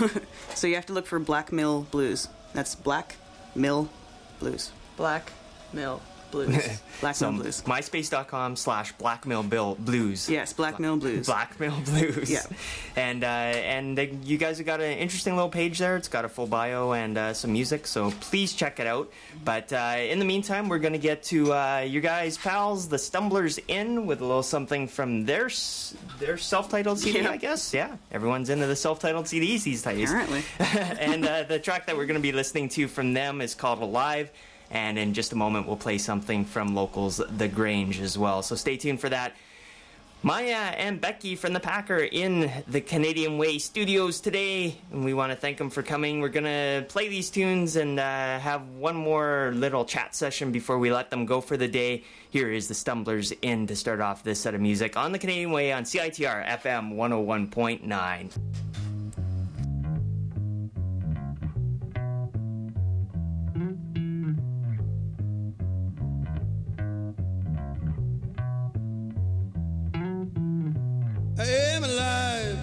So you have to look for Black Mill Blues. That's Black Mill Blues. Black Mill Blues. Black So Mill Blues. MySpace.com slash Blackmill Bill Blues. Yes, Black Mill Blues. Blackmill Blues. Yeah. And uh, and uh, you guys have got an interesting little page there. It's got a full bio and uh, some music, so please check it out. But uh, in the meantime, we're going to get to uh, your guys' pals, the Stumblers In, with a little something from their s- their self-titled C D, Yeah. I guess. Yeah, everyone's into the self-titled C Ds these days. Apparently. And uh, the track that we're going to be listening to from them is called Alive. And in just a moment, we'll play something from locals The Grange as well. So stay tuned for that. Maya and Becky from the Packer in the Canadian Way studios today, and we want to thank them for coming. We're going to play these tunes and uh, have one more little chat session before we let them go for the day. Here is the Stumblers In to start off this set of music on the Canadian Way on C I T R F M one oh one point nine. I am alive.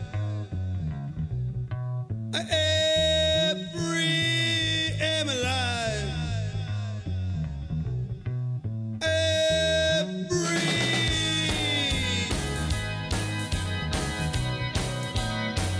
I am free. Am alive. I am free.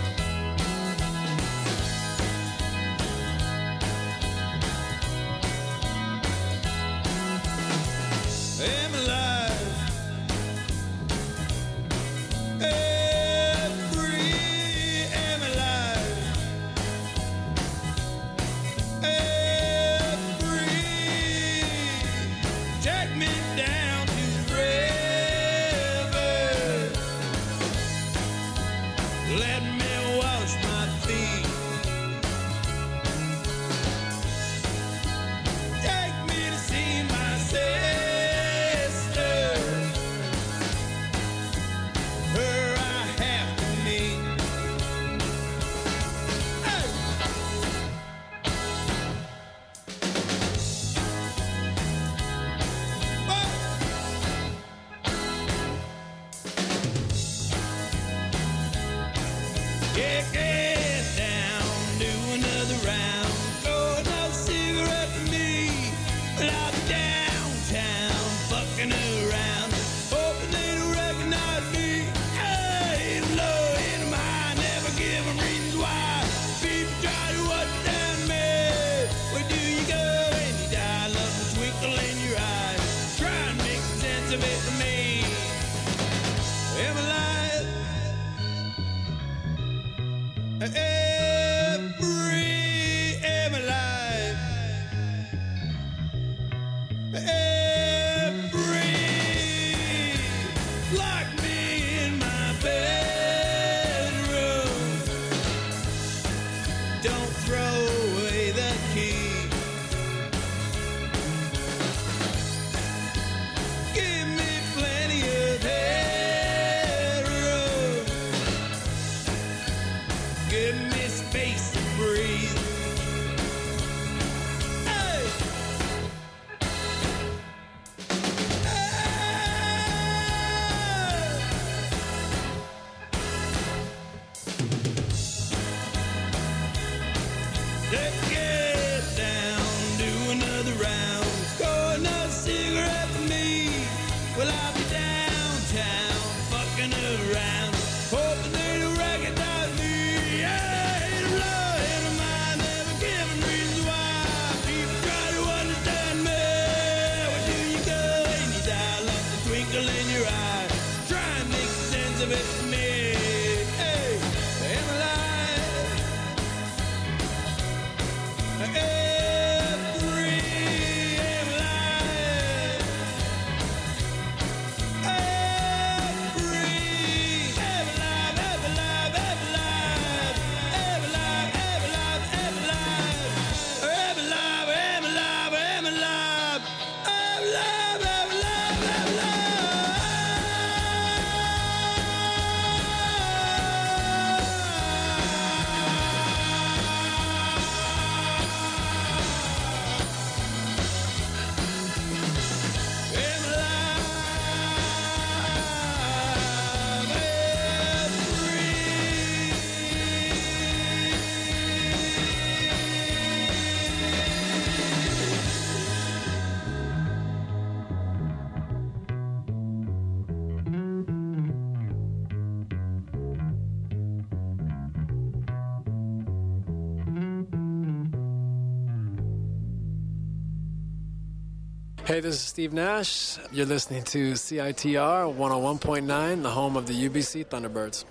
Hey, this is Steve Nash. You're listening to C I T R one oh one point nine, the home of the U B C Thunderbirds.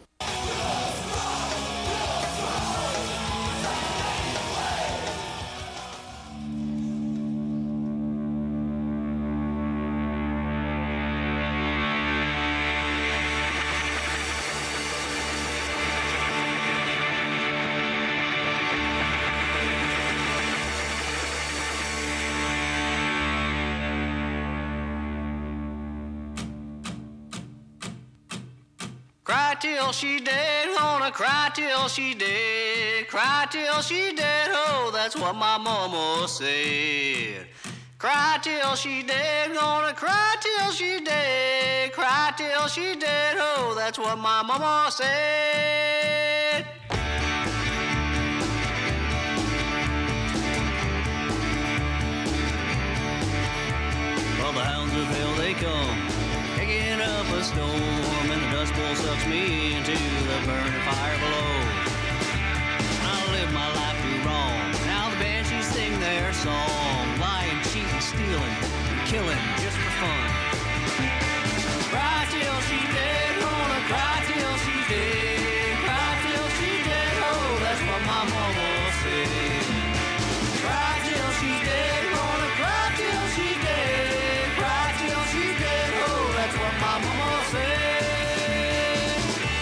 Cry till she dead, gonna cry till she dead. Cry till she dead, oh, that's what my mama said. Cry till she dead, gonna cry till she dead. Cry till she dead, oh, that's what my mama said. Well, the hounds of hell, they come, kicking up a storm, and the dust bowl sucks me into the burning fire below. I live my life too wrong. Now the banshees sing their song, lying, cheating, stealing, and killing just for fun. Cry till she dead, gonna cry till she dead. Cry till she dead, oh, that's what my mama said. Cry till she's dead, gonna cry till she's dead. Cry till she's dead, oh, that's what my mama said.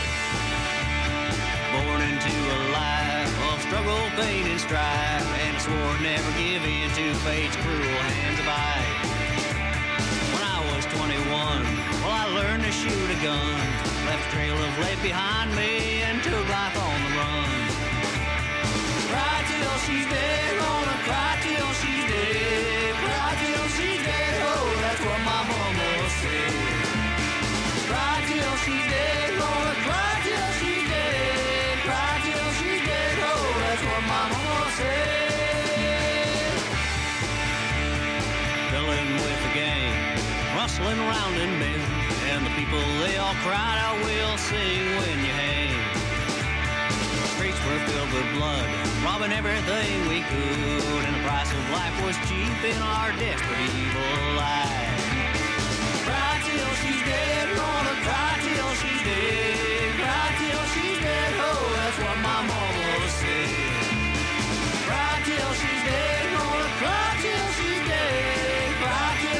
Born into a life of struggle, pain, and strife, and swore never give in to fate's cruel hands of ice. When I was twenty-one, well, I learned to shoot a gun, left a trail of lead behind me, and took life on the run. Cry till she's dead, gonna cry till she's dead. Cry till she's dead, oh, that's what my mama said. Cry till she's dead, gonna cry till she's dead. Cry till she's dead, oh, that's what my mama said. Filling with the gang, rustling round in bed, and the people, they all cried out, we'll sing when you hang. The streets were filled with blood, robbing everything we could, and the price of life was cheap in our desperate evil life. Cry till she's dead, gonna cry till she's dead. Cry till she's dead, oh, that's what my mama said. Cry till she's dead, gonna cry till she's dead. Cry till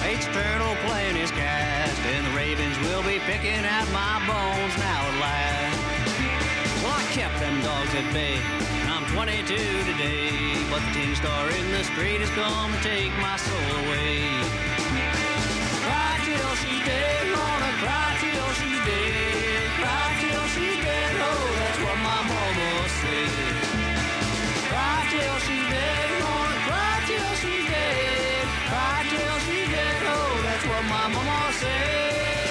Fate's eternal plan is cast, and the ravens will be picking out my bones now at last. Well, I kept them dogs at bay, and I'm twenty-two today, but the teen star in the street has come to take my soul away. Cry till she's dead, gonna cry till she's dead, cry till she's dead, oh, that's what my mama said. Cry till she's dead, gonna cry till she's dead, cry till she's dead, oh, that's what my mama said.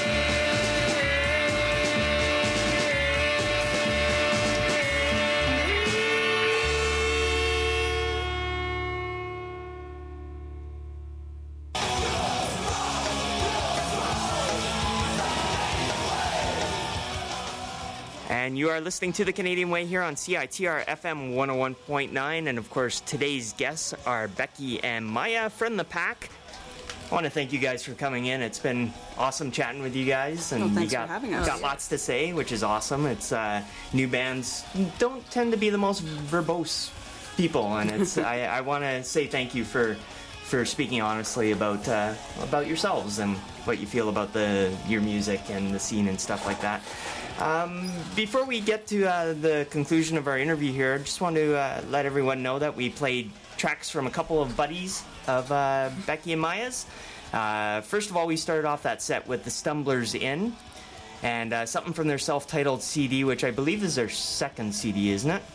And you are listening to The Canadian Way here on C I T R F M one oh one point nine. And of course, today's guests are Becky and Maya from the Pack. I want to thank you guys for coming in. It's been awesome chatting with you guys. And Oh, thanks you got, for having us. got lots to say, which is awesome. It's uh, new bands don't tend to be the most verbose people. And it's I, I want to say thank you for for speaking honestly about uh, about yourselves and what you feel about the your music and the scene and stuff like that. Um, before we get to uh, the conclusion of our interview here, I just want to uh, let everyone know that we played tracks from a couple of buddies of uh, Becky and Maya's. Uh, first of all, we started off that set with The Stumblers Inn, and uh, something from their self-titled C D, which I believe is their second C D, isn't it?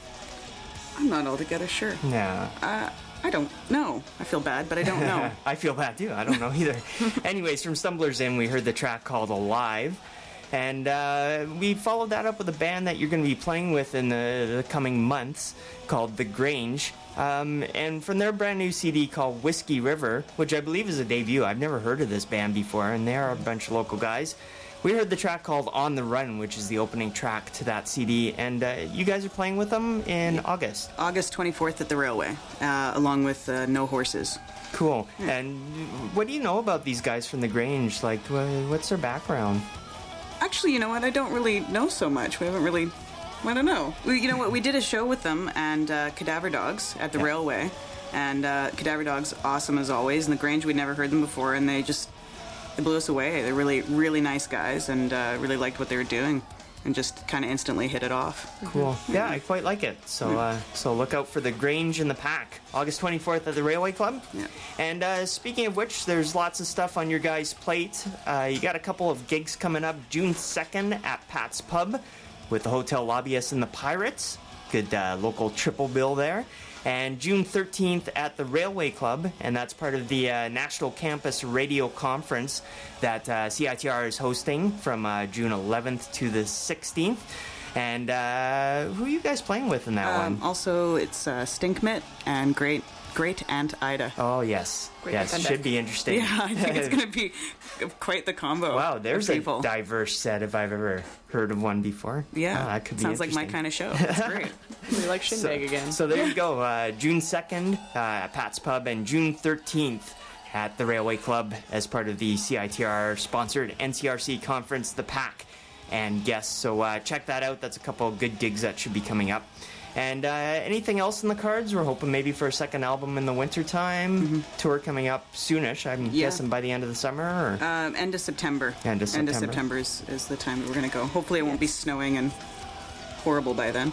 I'm not altogether sure. Yeah. Uh, I don't know. I feel bad, but I don't know. I feel bad too. I don't know either. Anyways, from Stumblers Inn, we heard the track called Alive. And uh, we followed that up with a band that you're going to be playing with in the, the coming months called The Grange. Um, and from their brand new C D called Whiskey River, which I believe is a debut. I've never heard of this band before, and they are a bunch of local guys. We heard the track called On the Run, which is the opening track to that C D. And uh, you guys are playing with them in August. August twenty-fourth at the Railway, uh, along with uh, No Horses. Cool. And what do you know about these guys from The Grange? Like, wh- what's their background? Actually, you know what? I don't really know so much. We haven't really... I don't know. We, you know what? We did a show with them and uh, Cadaver Dogs at the Yeah. Railway. And uh, Cadaver Dogs, awesome as always. And The Grange, we'd never heard them before, and they just... They blew us away. They're really, really nice guys, and uh, really liked what they were doing. And just kind of instantly hit it off. Cool. Yeah, I quite like it. So uh, so look out for The Grange and the Pack. August twenty-fourth at the Railway Club. Yeah. And uh, speaking of which, there's lots of stuff on your guys' plate. Uh, you got a couple of gigs coming up. June second at Pat's Pub with the Hotel Lobbyists and the Pirates. Good uh, local triple bill there. And June thirteenth at the Railway Club, and that's part of the uh, National Campus Radio Conference that uh, C I T R is hosting from uh, June eleventh to the sixteenth. And uh, who are you guys playing with in that Um, one? also, it's uh, Stinkmit and Great Great Aunt Ida. Oh, yes. Great yes, Aunt should Ida. be interesting. Yeah, I think it's going to be quite the combo. Wow, there's of a people. diverse set if I've ever heard of one before. Yeah, Oh, that could be sounds like my interesting. kind of show. That's great. We like Shindig so, again. So there you go. Uh, June second uh, at Pat's Pub, and June thirteenth at the Railway Club as part of the C I T R-sponsored N C R C conference, The Pack, and guests. So uh, check that out. That's a couple of good gigs that should be coming up. And uh, anything else in the cards? We're hoping maybe for a second album in the wintertime. Mm-hmm. Tour coming up soonish. I'm Yeah. guessing by the end of the summer. Or? Um, end of September. End of End of September. September is, is the time that we're going to go. Hopefully, it won't be snowing and horrible by then.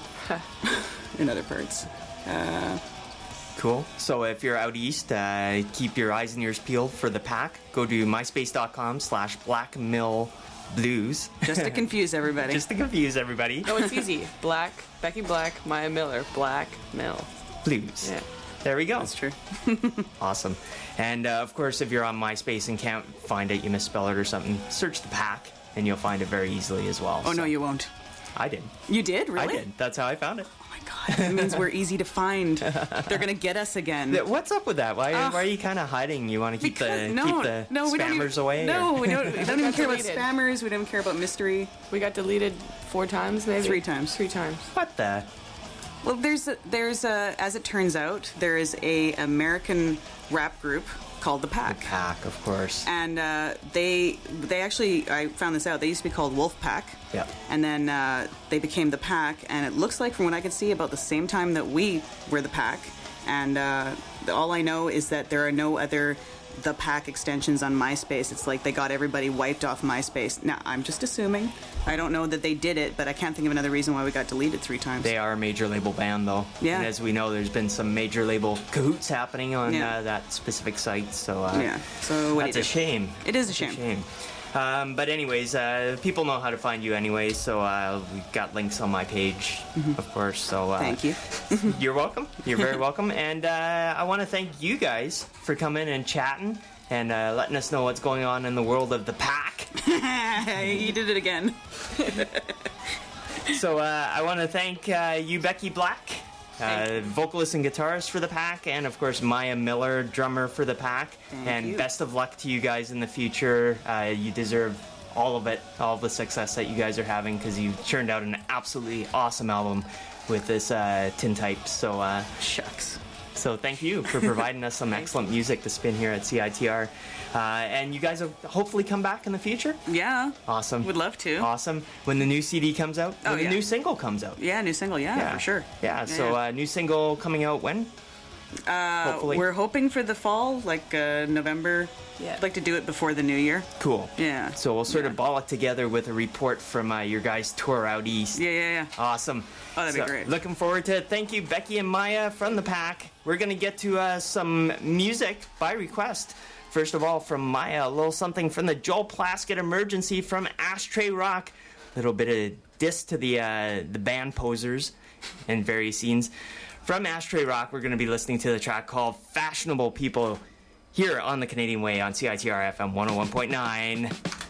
In other parts. Uh, Cool. So if you're out east, uh, keep your eyes and ears peeled for The Pack. Go to myspace.com slash blackmill blues. just to confuse everybody. Just to confuse everybody. No, it's easy. Black, Becky Black, Maya Miller, Black Mill. Blues. Yeah. There we go. That's true. Awesome. And uh, of course, if you're on MySpace and can't find it, you misspell it or something, search The Pack and you'll find it very easily as well. Oh, So- no, you won't. I did. You did? Really? I did. That's how I found it. Oh, my God. That means we're easy to find. They're going to get us again. Yeah, what's up with that? Why, Ugh. why are you kind of hiding? You want to keep Because, the no, keep the no, we don't spammers even, away? No, or- we don't, we don't even care about Deleted. spammers. We don't care about mystery. We got deleted four times, maybe? Three times. Three times. What the? Well, there's a, there's a, as it turns out, there is a American rap group called The Pack. The Pack, of course. And uh, they they actually, I found this out, they used to be called Wolf Pack. Yep. And then uh, they became The Pack, and it looks like, from what I could see, about the same time that we were The Pack. And uh, all I know is that there are no other the Pack extensions on MySpace. It's like they got everybody wiped off MySpace. Now, I'm just assuming. I don't know that they did it, but I can't think of another reason why we got deleted three times. They are a major label band, though. Yeah. And as we know, there's been some major label cahoots happening on Yeah. uh, that specific site. So uh, Yeah. So what do that's you a do? shame. It is a It's shame. a shame. Um, but anyways, uh, people know how to find you anyway, so uh, we've got links on my page, of course. So uh, Thank you. You're welcome. You're very welcome. And uh, I want to thank you guys for coming and chatting and uh, letting us know what's going on in the world of the Pack. You did it again. So uh, I want to thank uh, you, Becky Black, uh, vocalist and guitarist for the Pack, and of course Maya Miller, drummer for the Pack. Thank and you. best of luck to you guys in the future. Uh, you deserve all of it, all of the success that you guys are having, because you churned out an absolutely awesome album with this uh, Tintype. So uh, shucks. So thank you for providing us some excellent music to spin here at C I T R. Uh, and you guys will hopefully come back in the future? Yeah. Awesome. Would love to. Awesome. When the new C D comes out? Oh, when the yeah. new single comes out? Yeah, new single, yeah, for sure. Yeah, Yeah, so yeah. uh, new single coming out when? Uh, Hopefully. We're hoping for the fall, like uh, November. Yeah. I'd like to do it before the new year. Cool. Yeah. So we'll sort of ball it together with a report from uh, your guys' tour out east. Yeah, yeah, yeah. Awesome. Oh, that'd be So, great. Looking forward to it. Thank you, Becky and Maya from the Pack. We're going to get to uh, some music by request. First of all, from Maya, a little something from the Joel Plaskett Emergency from Ashtray Rock. A little bit of diss to the uh, the band Posers and various scenes. From Ashtray Rock, we're going to be listening to the track called Fashionable People here on the Canadian Way on C I T R F M one oh one point nine.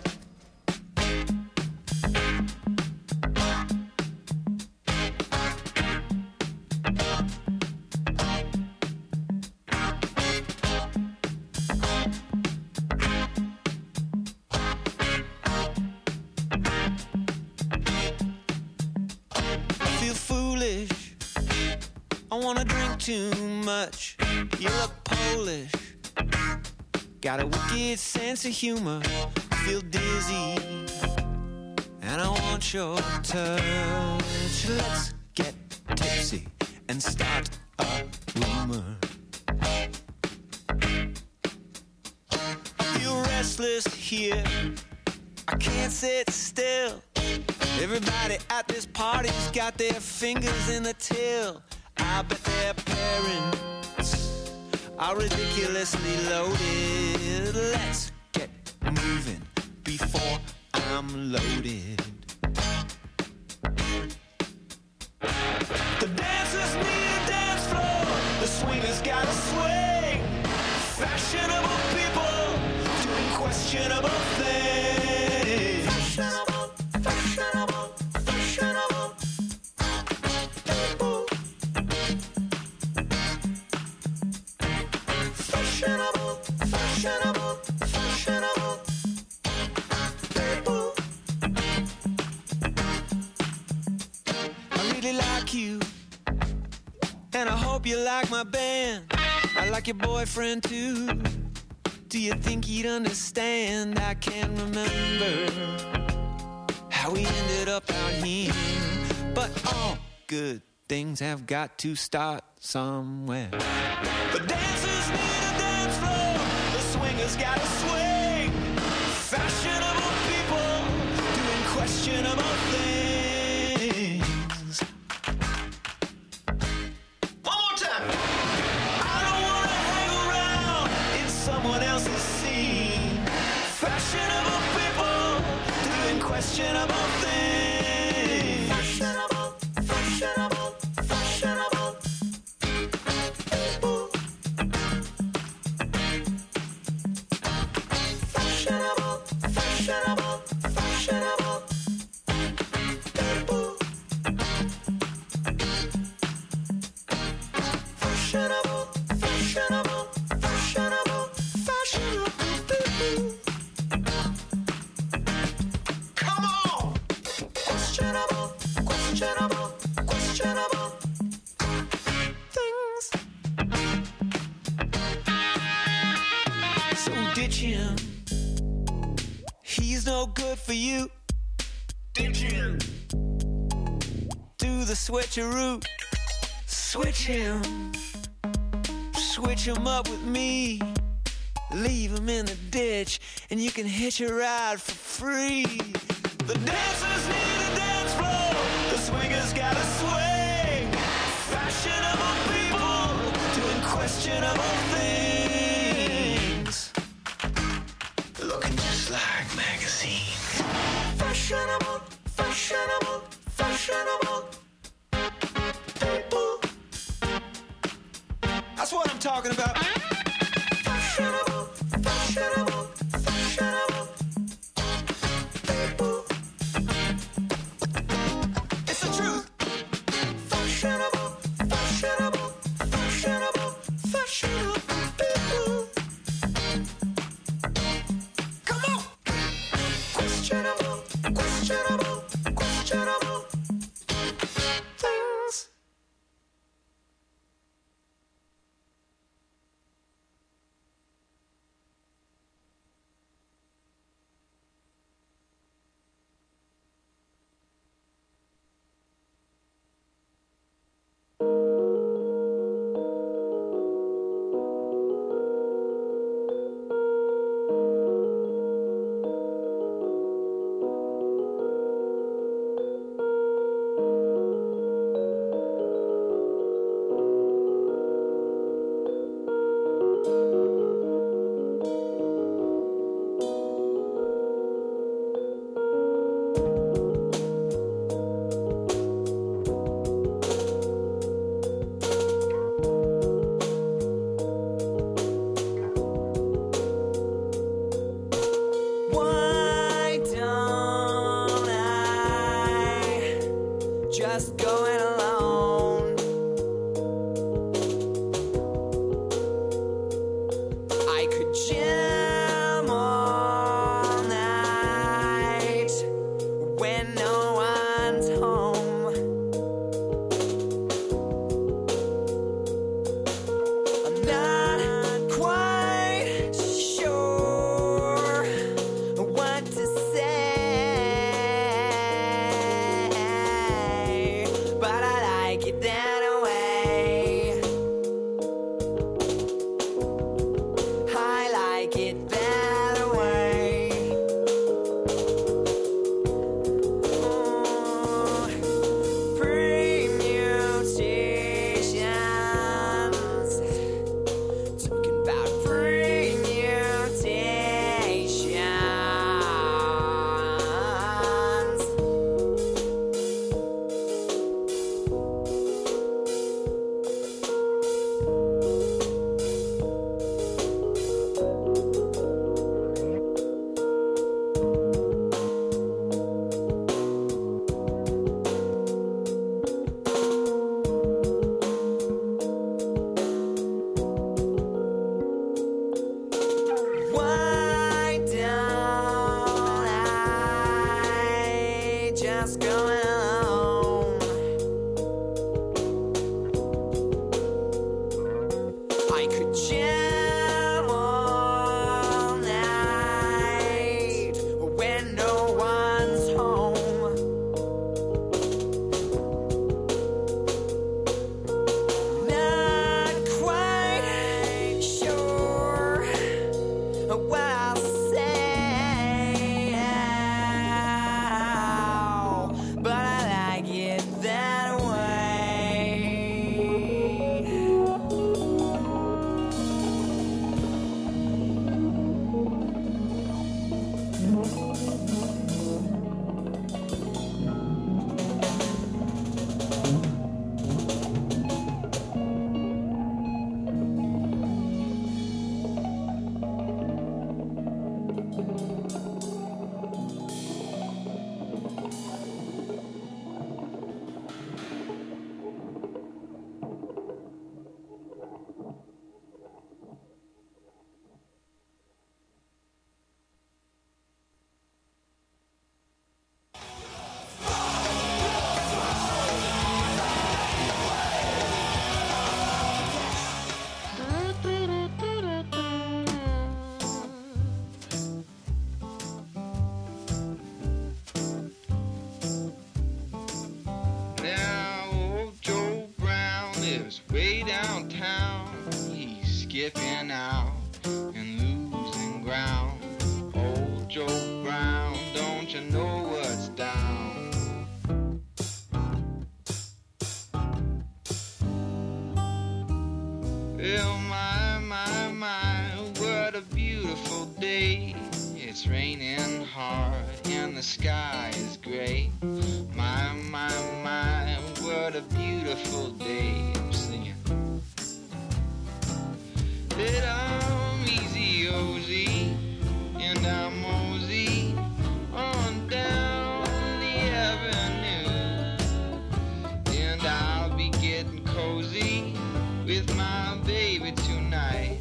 I feel foolish. I wanna drink too much. You look Polish. Got a wicked sense of humor. I feel dizzy. And I want your touch. Let's get tipsy and start a rumor. I feel restless here. I can't sit still. Everybody at this party's got their fingers in the till. I bet their parents are ridiculously loaded. Let's get moving before I'm loaded. The dancers need a dance floor. The swingers gotta swing. Fashionable people doing questionable things. Fashionable, fashionable, fashionable people. Fashionable, fashionable, fashionable people. I really like you, and I hope you like my band. I like your boyfriend too. Do you think he'd understand? I can't remember how we ended up out here, but all good things have got to start somewhere. The dancers need a dance floor. The swingers gotta swing. Fashionable people doing questionable things. One more time. I don't wanna hang around in someone else's scene. Fashionable people doing questionable things. Fashionable, fashionable, fashionable people. Fashionable, fashionable, fashionable people. Fashionable, fashionable, fashionable, fashionable people. Come on! Questionable, questionable, questionable things. So ditch him. He's no good for you. Ditch him. Do the switcheroo. Switch him. Switch him up with me. leave them in the ditch, and you can hitch a ride for free. The dancers need a dance floor, the swingers gotta swing. Fashionable people doing questionable things, looking just like magazines. Fashionable, fashionable, fashionable people. That's what I'm talking about. Fashionable, fashionable, fashionable people. It's the truth. Fashionable, fashionable, fashionable, fashionable people. Come on. Questionable, questionable, questionable things. Why don't I just go it alone? I could jam all night when no one's home. I'm not quite sure what to say, but I like it that way. I like it that way. Oh, pre-mutations. Talking about pre-mutations. Why don't I just go alone? I could jam all night when no one's home. Not quite sure what I'll say, but I like it that way. Now old Joe Brown lives way downtown. He's skipping out and losing heart and the sky is gray. My, my, my, what a beautiful day. I'm singing that I'm easy Ozy and I'm mosey on down the avenue, and I'll be getting cozy with my baby tonight.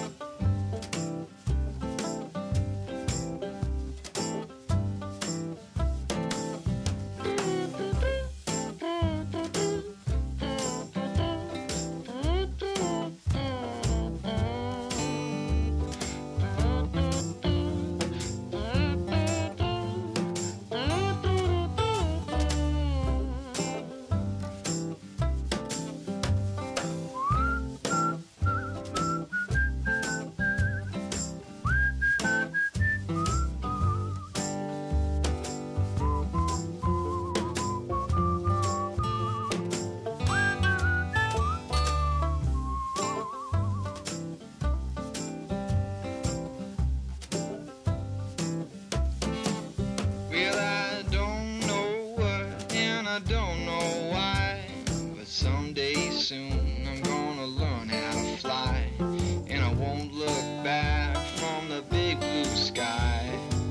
Well, I don't know what and I don't know why, but someday soon I'm gonna learn how to fly, and I won't look back from the big blue sky.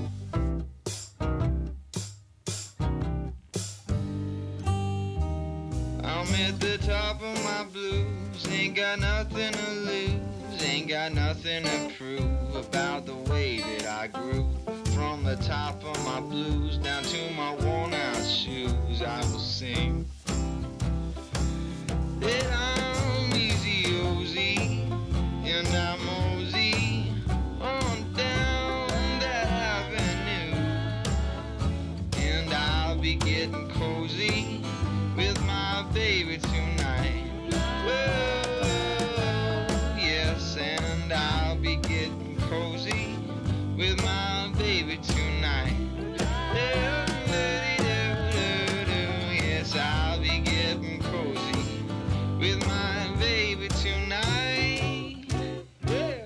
I'm at the top of my blues, ain't got nothing to lose, ain't got nothing to prove about the way that I grew. From the top of my blues down to my worn out shoes, I will sing that I'm easy Ozy and I'm mosey on down that avenue, and I'll be getting cozy with my baby tonight. Whoa, yes, and I'll be getting cozy with my baby tonight. Yes, I'll be getting cozy with my baby tonight. Yeah.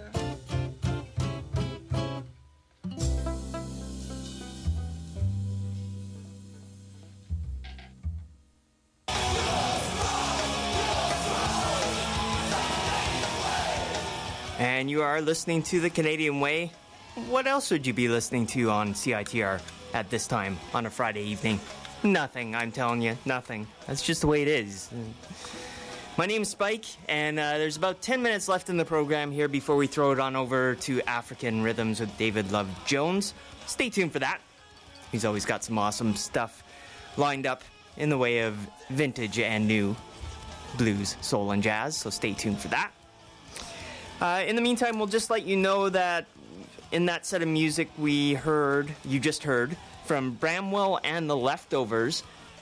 And you are listening to The Canadian Way. What else would you be listening to on C I T R at this time on a Friday evening? Nothing, I'm telling you, nothing. That's just the way it is. My name's Spike, and uh, there's about ten minutes left in the program here before we throw it on over to African Rhythms with David Love Jones. Stay tuned for that. He's always got some awesome stuff lined up in the way of vintage and new blues, soul, and jazz, so stay tuned for that. Uh, in the meantime, we'll just let you know that in that set of music we heard, you just heard, from Bramwell and the Leftovers,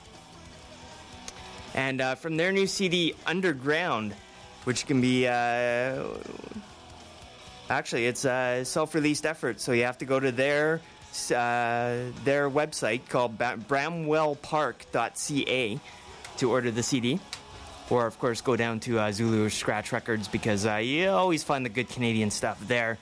and uh, from their new C D, Underground, which can be, uh, actually, it's a self-released effort, so you have to go to their uh, their website called bramwell park dot c a to order the C D. Or, of course, go down to uh, Zulu Scratch Records, because uh, you always find the good Canadian stuff there.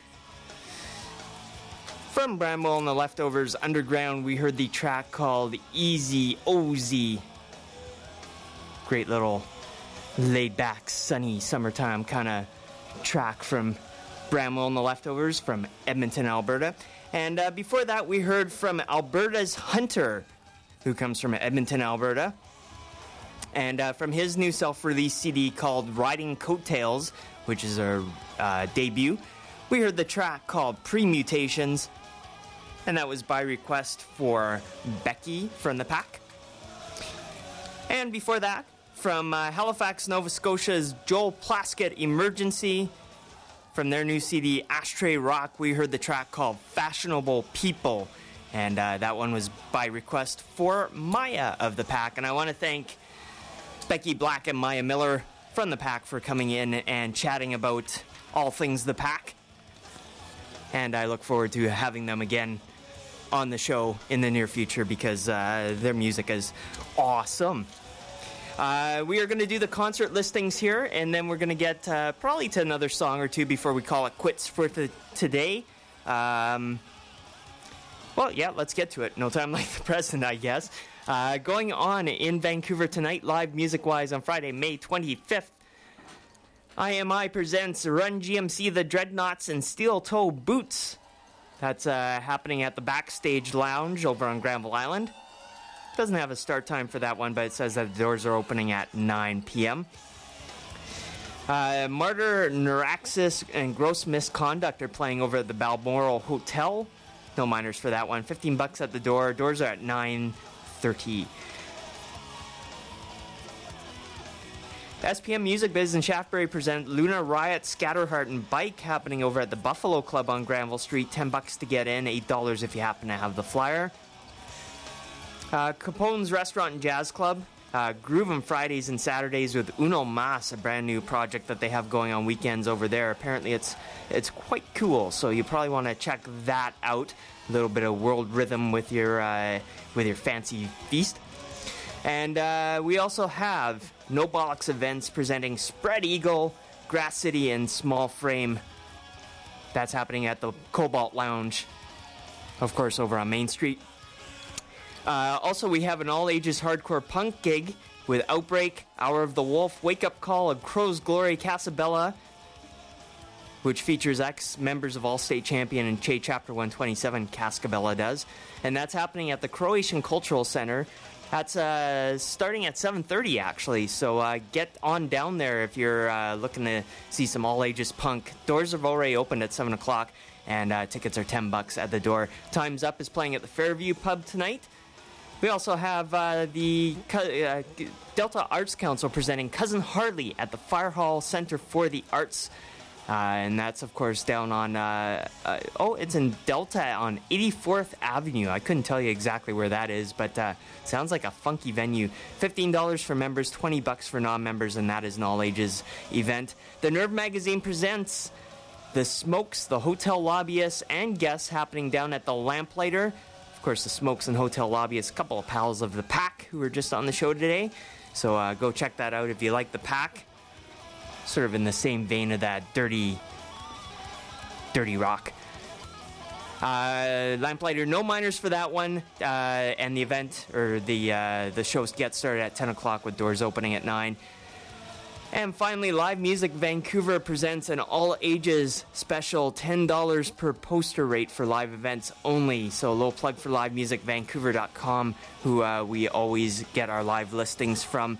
From Bramwell and the Leftovers, Underground, we heard the track called Easy Ozy. Great little laid-back, sunny, summertime kind of track from Bramwell and the Leftovers from Edmonton, Alberta. And uh, before that, we heard from Alberta's Hunter, who comes from Edmonton, Alberta. And uh, from his new self-released C D called Riding Coattails, which is a uh, debut, we heard the track called Pre-Mutations, and that was by request for Becky from the Pack. And before that, from uh, Halifax, Nova Scotia's Joel Plaskett Emergency, from their new C D Ashtray Rock, we heard the track called Fashionable People, and uh, that one was by request for Maya of the Pack. And I want to thank Becky Black and Maya Miller from the Pack for coming in and chatting about all things the Pack. And I look forward to having them again on the show in the near future, because uh, their music is awesome. Uh, we are going to do the concert listings here, and then we're going to get uh, probably to another song or two before we call it quits for the, today. Um, Well, yeah, let's get to it. No time like the present, I guess. Uh, going on in Vancouver tonight, live music-wise on Friday, May twenty-fifth. I M I presents Run G M C, The Dreadnoughts, and Steel Toe Boots. That's uh, happening at the Backstage Lounge over on Granville Island. Doesn't have a start time for that one, but it says that the doors are opening at nine p.m. Uh, Martyr, Neuraxis, and Gross Misconduct are playing over at the Balmoral Hotel. No minors for that one. fifteen bucks at the door. Doors are at nine thirty. S P M Music Biz in Shaftesbury present Luna Riot, Scatterheart, and Bike happening over at the Buffalo Club on Granville Street. ten bucks to get in, eight dollars if you happen to have the flyer. Uh, Capone's Restaurant and Jazz Club. Uh, Groove on Fridays and Saturdays with Uno Mas, a brand new project that they have going on weekends over there. Apparently it's it's quite cool, so you probably want to check that out. A little bit of world rhythm with your uh, with your fancy feast. And uh, we also have No Bollocks Events presenting Spread Eagle, Grass City, and Small Frame. That's happening at the Cobalt Lounge, of course, over on Main Street. Uh, also, we have an all-ages hardcore punk gig with Outbreak, Hour of the Wolf, Wake Up Call, and Crow's Glory Casabella, which features ex-members of All-State Champion and Che Chapter one twenty-seven, Cascabella does. And that's happening at the Croatian Cultural Center. That's uh, starting at seven thirty, actually, so uh, get on down there if you're uh, looking to see some all-ages punk. Doors have already opened at seven o'clock, and uh, tickets are ten bucks at the door. Time's Up is playing at the Fairview Pub tonight. We also have uh, the uh, Delta Arts Council presenting Cousin Hardly at the Fire Hall Center for the Arts. Uh, and that's, of course, down on, uh, uh, oh, it's in Delta on eighty-fourth Avenue. I couldn't tell you exactly where that is, but uh, sounds like a funky venue. fifteen dollars for members, twenty bucks for non-members, and that is an all-ages event. The Nerve Magazine presents The Smokes, the Hotel Lobbyists, and guests happening down at the Lamplighter. Of course, the Smokes and Hotel Lobbyists, a couple of pals of the Pack who were just on the show today. So uh, go check that out if you like the Pack. Sort of in the same vein of that dirty, dirty rock. Uh, Lamplighter, no minors for that one. Uh, and the event, or the uh, the show gets started at ten o'clock with doors opening at nine. And finally, Live Music Vancouver presents an all-ages special ten dollars per poster rate for live events only. So a little plug for live music vancouver dot com, who uh, we always get our live listings from.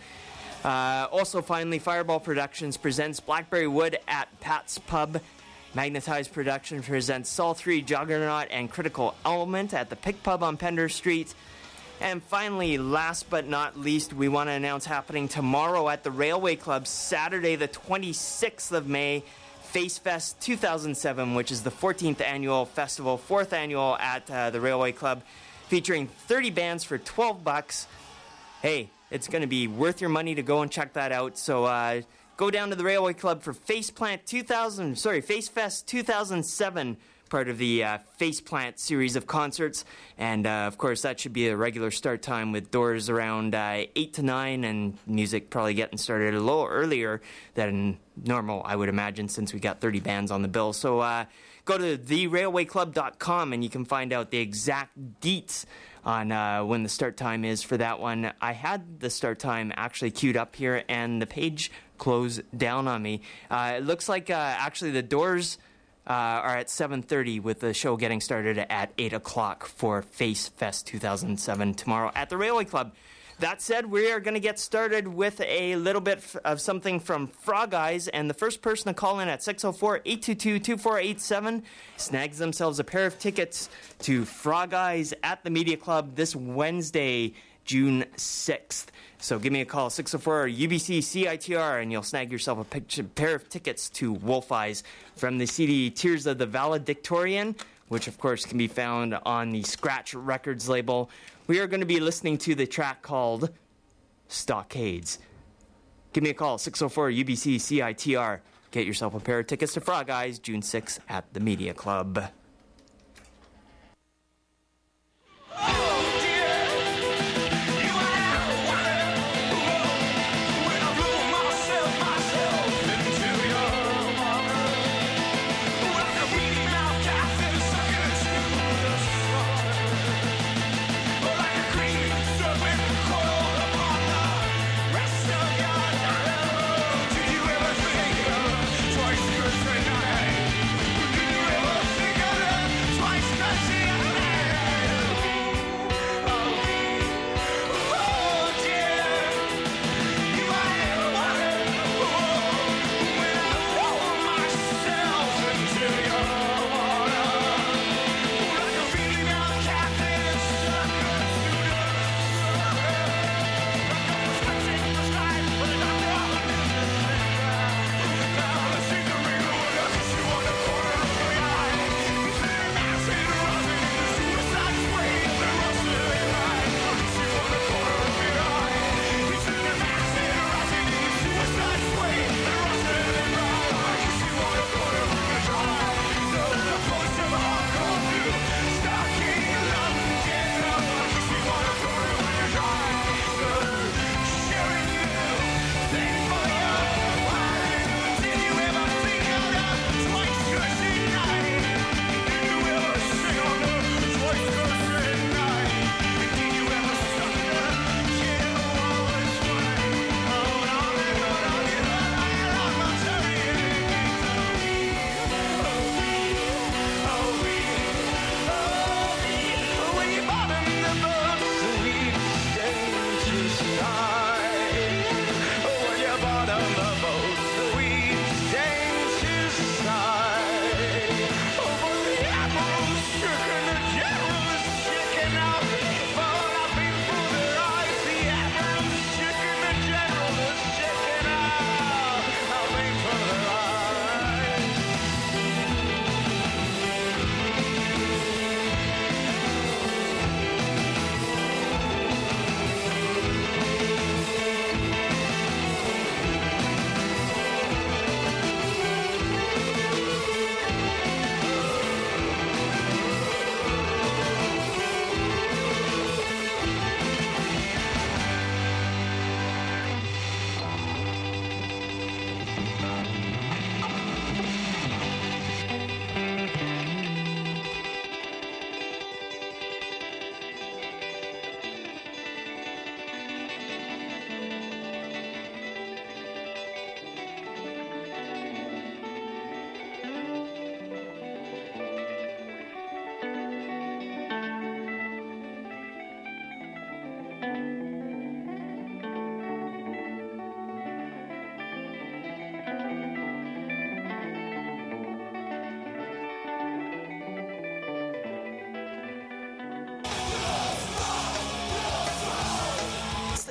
Uh, also, finally, Fireball Productions presents Blackberry Wood at Pat's Pub. Magnetized Production presents Saw three, Juggernaut, and Critical Element at the Pick Pub on Pender Street. And finally, last but not least, we want to announce happening tomorrow at the Railway Club, Saturday the twenty-sixth of May, Face Fest two thousand seven, which is the fourteenth annual festival, fourth annual at uh, the Railway Club, featuring thirty bands for twelve bucks. Hey, it's going to be worth your money to go and check that out. So uh, go down to the Railway Club for Faceplant two thousand, sorry, Face Fest two thousand seven, part of the uh, Faceplant series of concerts. And, uh, of course, that should be a regular start time with doors around uh, eight to nine and music probably getting started a little earlier than normal, I would imagine, since we got thirty bands on the bill. So uh, go to the railway club dot com and you can find out the exact deets on uh, when the start time is for that one. I had the start time actually queued up here, and the page closed down on me. Uh, it looks like uh, actually the doors uh, are at seven thirty, with the show getting started at eight o'clock for Face Fest two thousand seven tomorrow at the Railway Club. That said, we are going to get started with a little bit of something from Frog Eyes, and the first person to call in at six oh four, eight two two, two four eight seven snags themselves a pair of tickets to Frog Eyes at the Media Club this Wednesday, June sixth. So give me a call, six oh four U B C C I T R, and you'll snag yourself a picture, pair of tickets to Wolf Eyes from the C D Tears of the Valedictorian, which of course can be found on the Scratch Records label. We are going to be listening to the track called Stockades. Give me a call, six oh four U B C C I T R. Get yourself a pair of tickets to Frog Eyes, June sixth at the Media Club.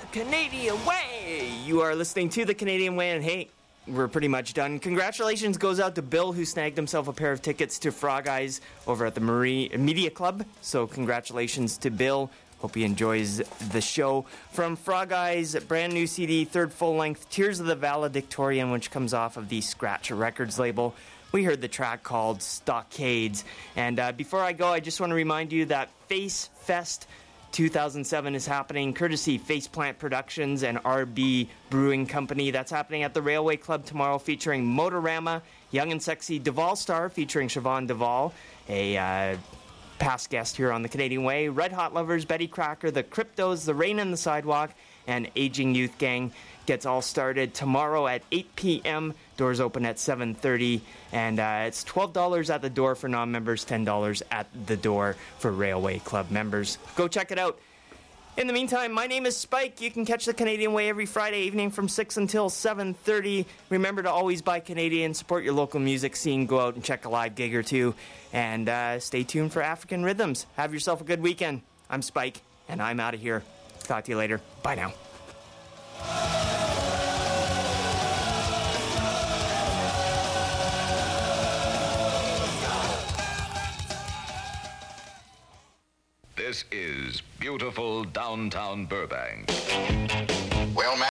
Canadian Way. You are listening to the Canadian Way, and hey, we're pretty much done. Congratulations goes out to Bill, who snagged himself a pair of tickets to Frog Eyes over at the Marie Media Club. So congratulations to Bill. Hope he enjoys the show. From Frog Eyes, brand new C D, third full-length, Tears of the Valedictorian, which comes off of the Scratch Records label. We heard the track called Stockades. And uh, before I go, I just want to remind you that Face Fest two thousand seven is happening, courtesy Faceplant Productions and R B Brewing Company. That's happening at the Railway Club tomorrow, featuring Motorama, Young and Sexy Duvall Star, featuring Siobhan Duvall, a uh, past guest here on the Canadian Way, Red Hot Lovers, Betty Cracker, The Cryptos, The Rain on the Sidewalk, and Aging Youth Gang. Gets all started tomorrow at eight p.m. Doors open at seven thirty, and uh, it's twelve dollars at the door for non-members, ten dollars at the door for Railway Club members. Go check it out. In the meantime, my name is Spike. You can catch the Canadian Way every Friday evening from six until seven thirty. Remember to always buy Canadian, support your local music scene, go out and check a live gig or two, and uh, stay tuned for African Rhythms. Have yourself a good weekend. I'm Spike, and I'm out of here. Talk to you later. Bye now. This is beautiful downtown Burbank. Well,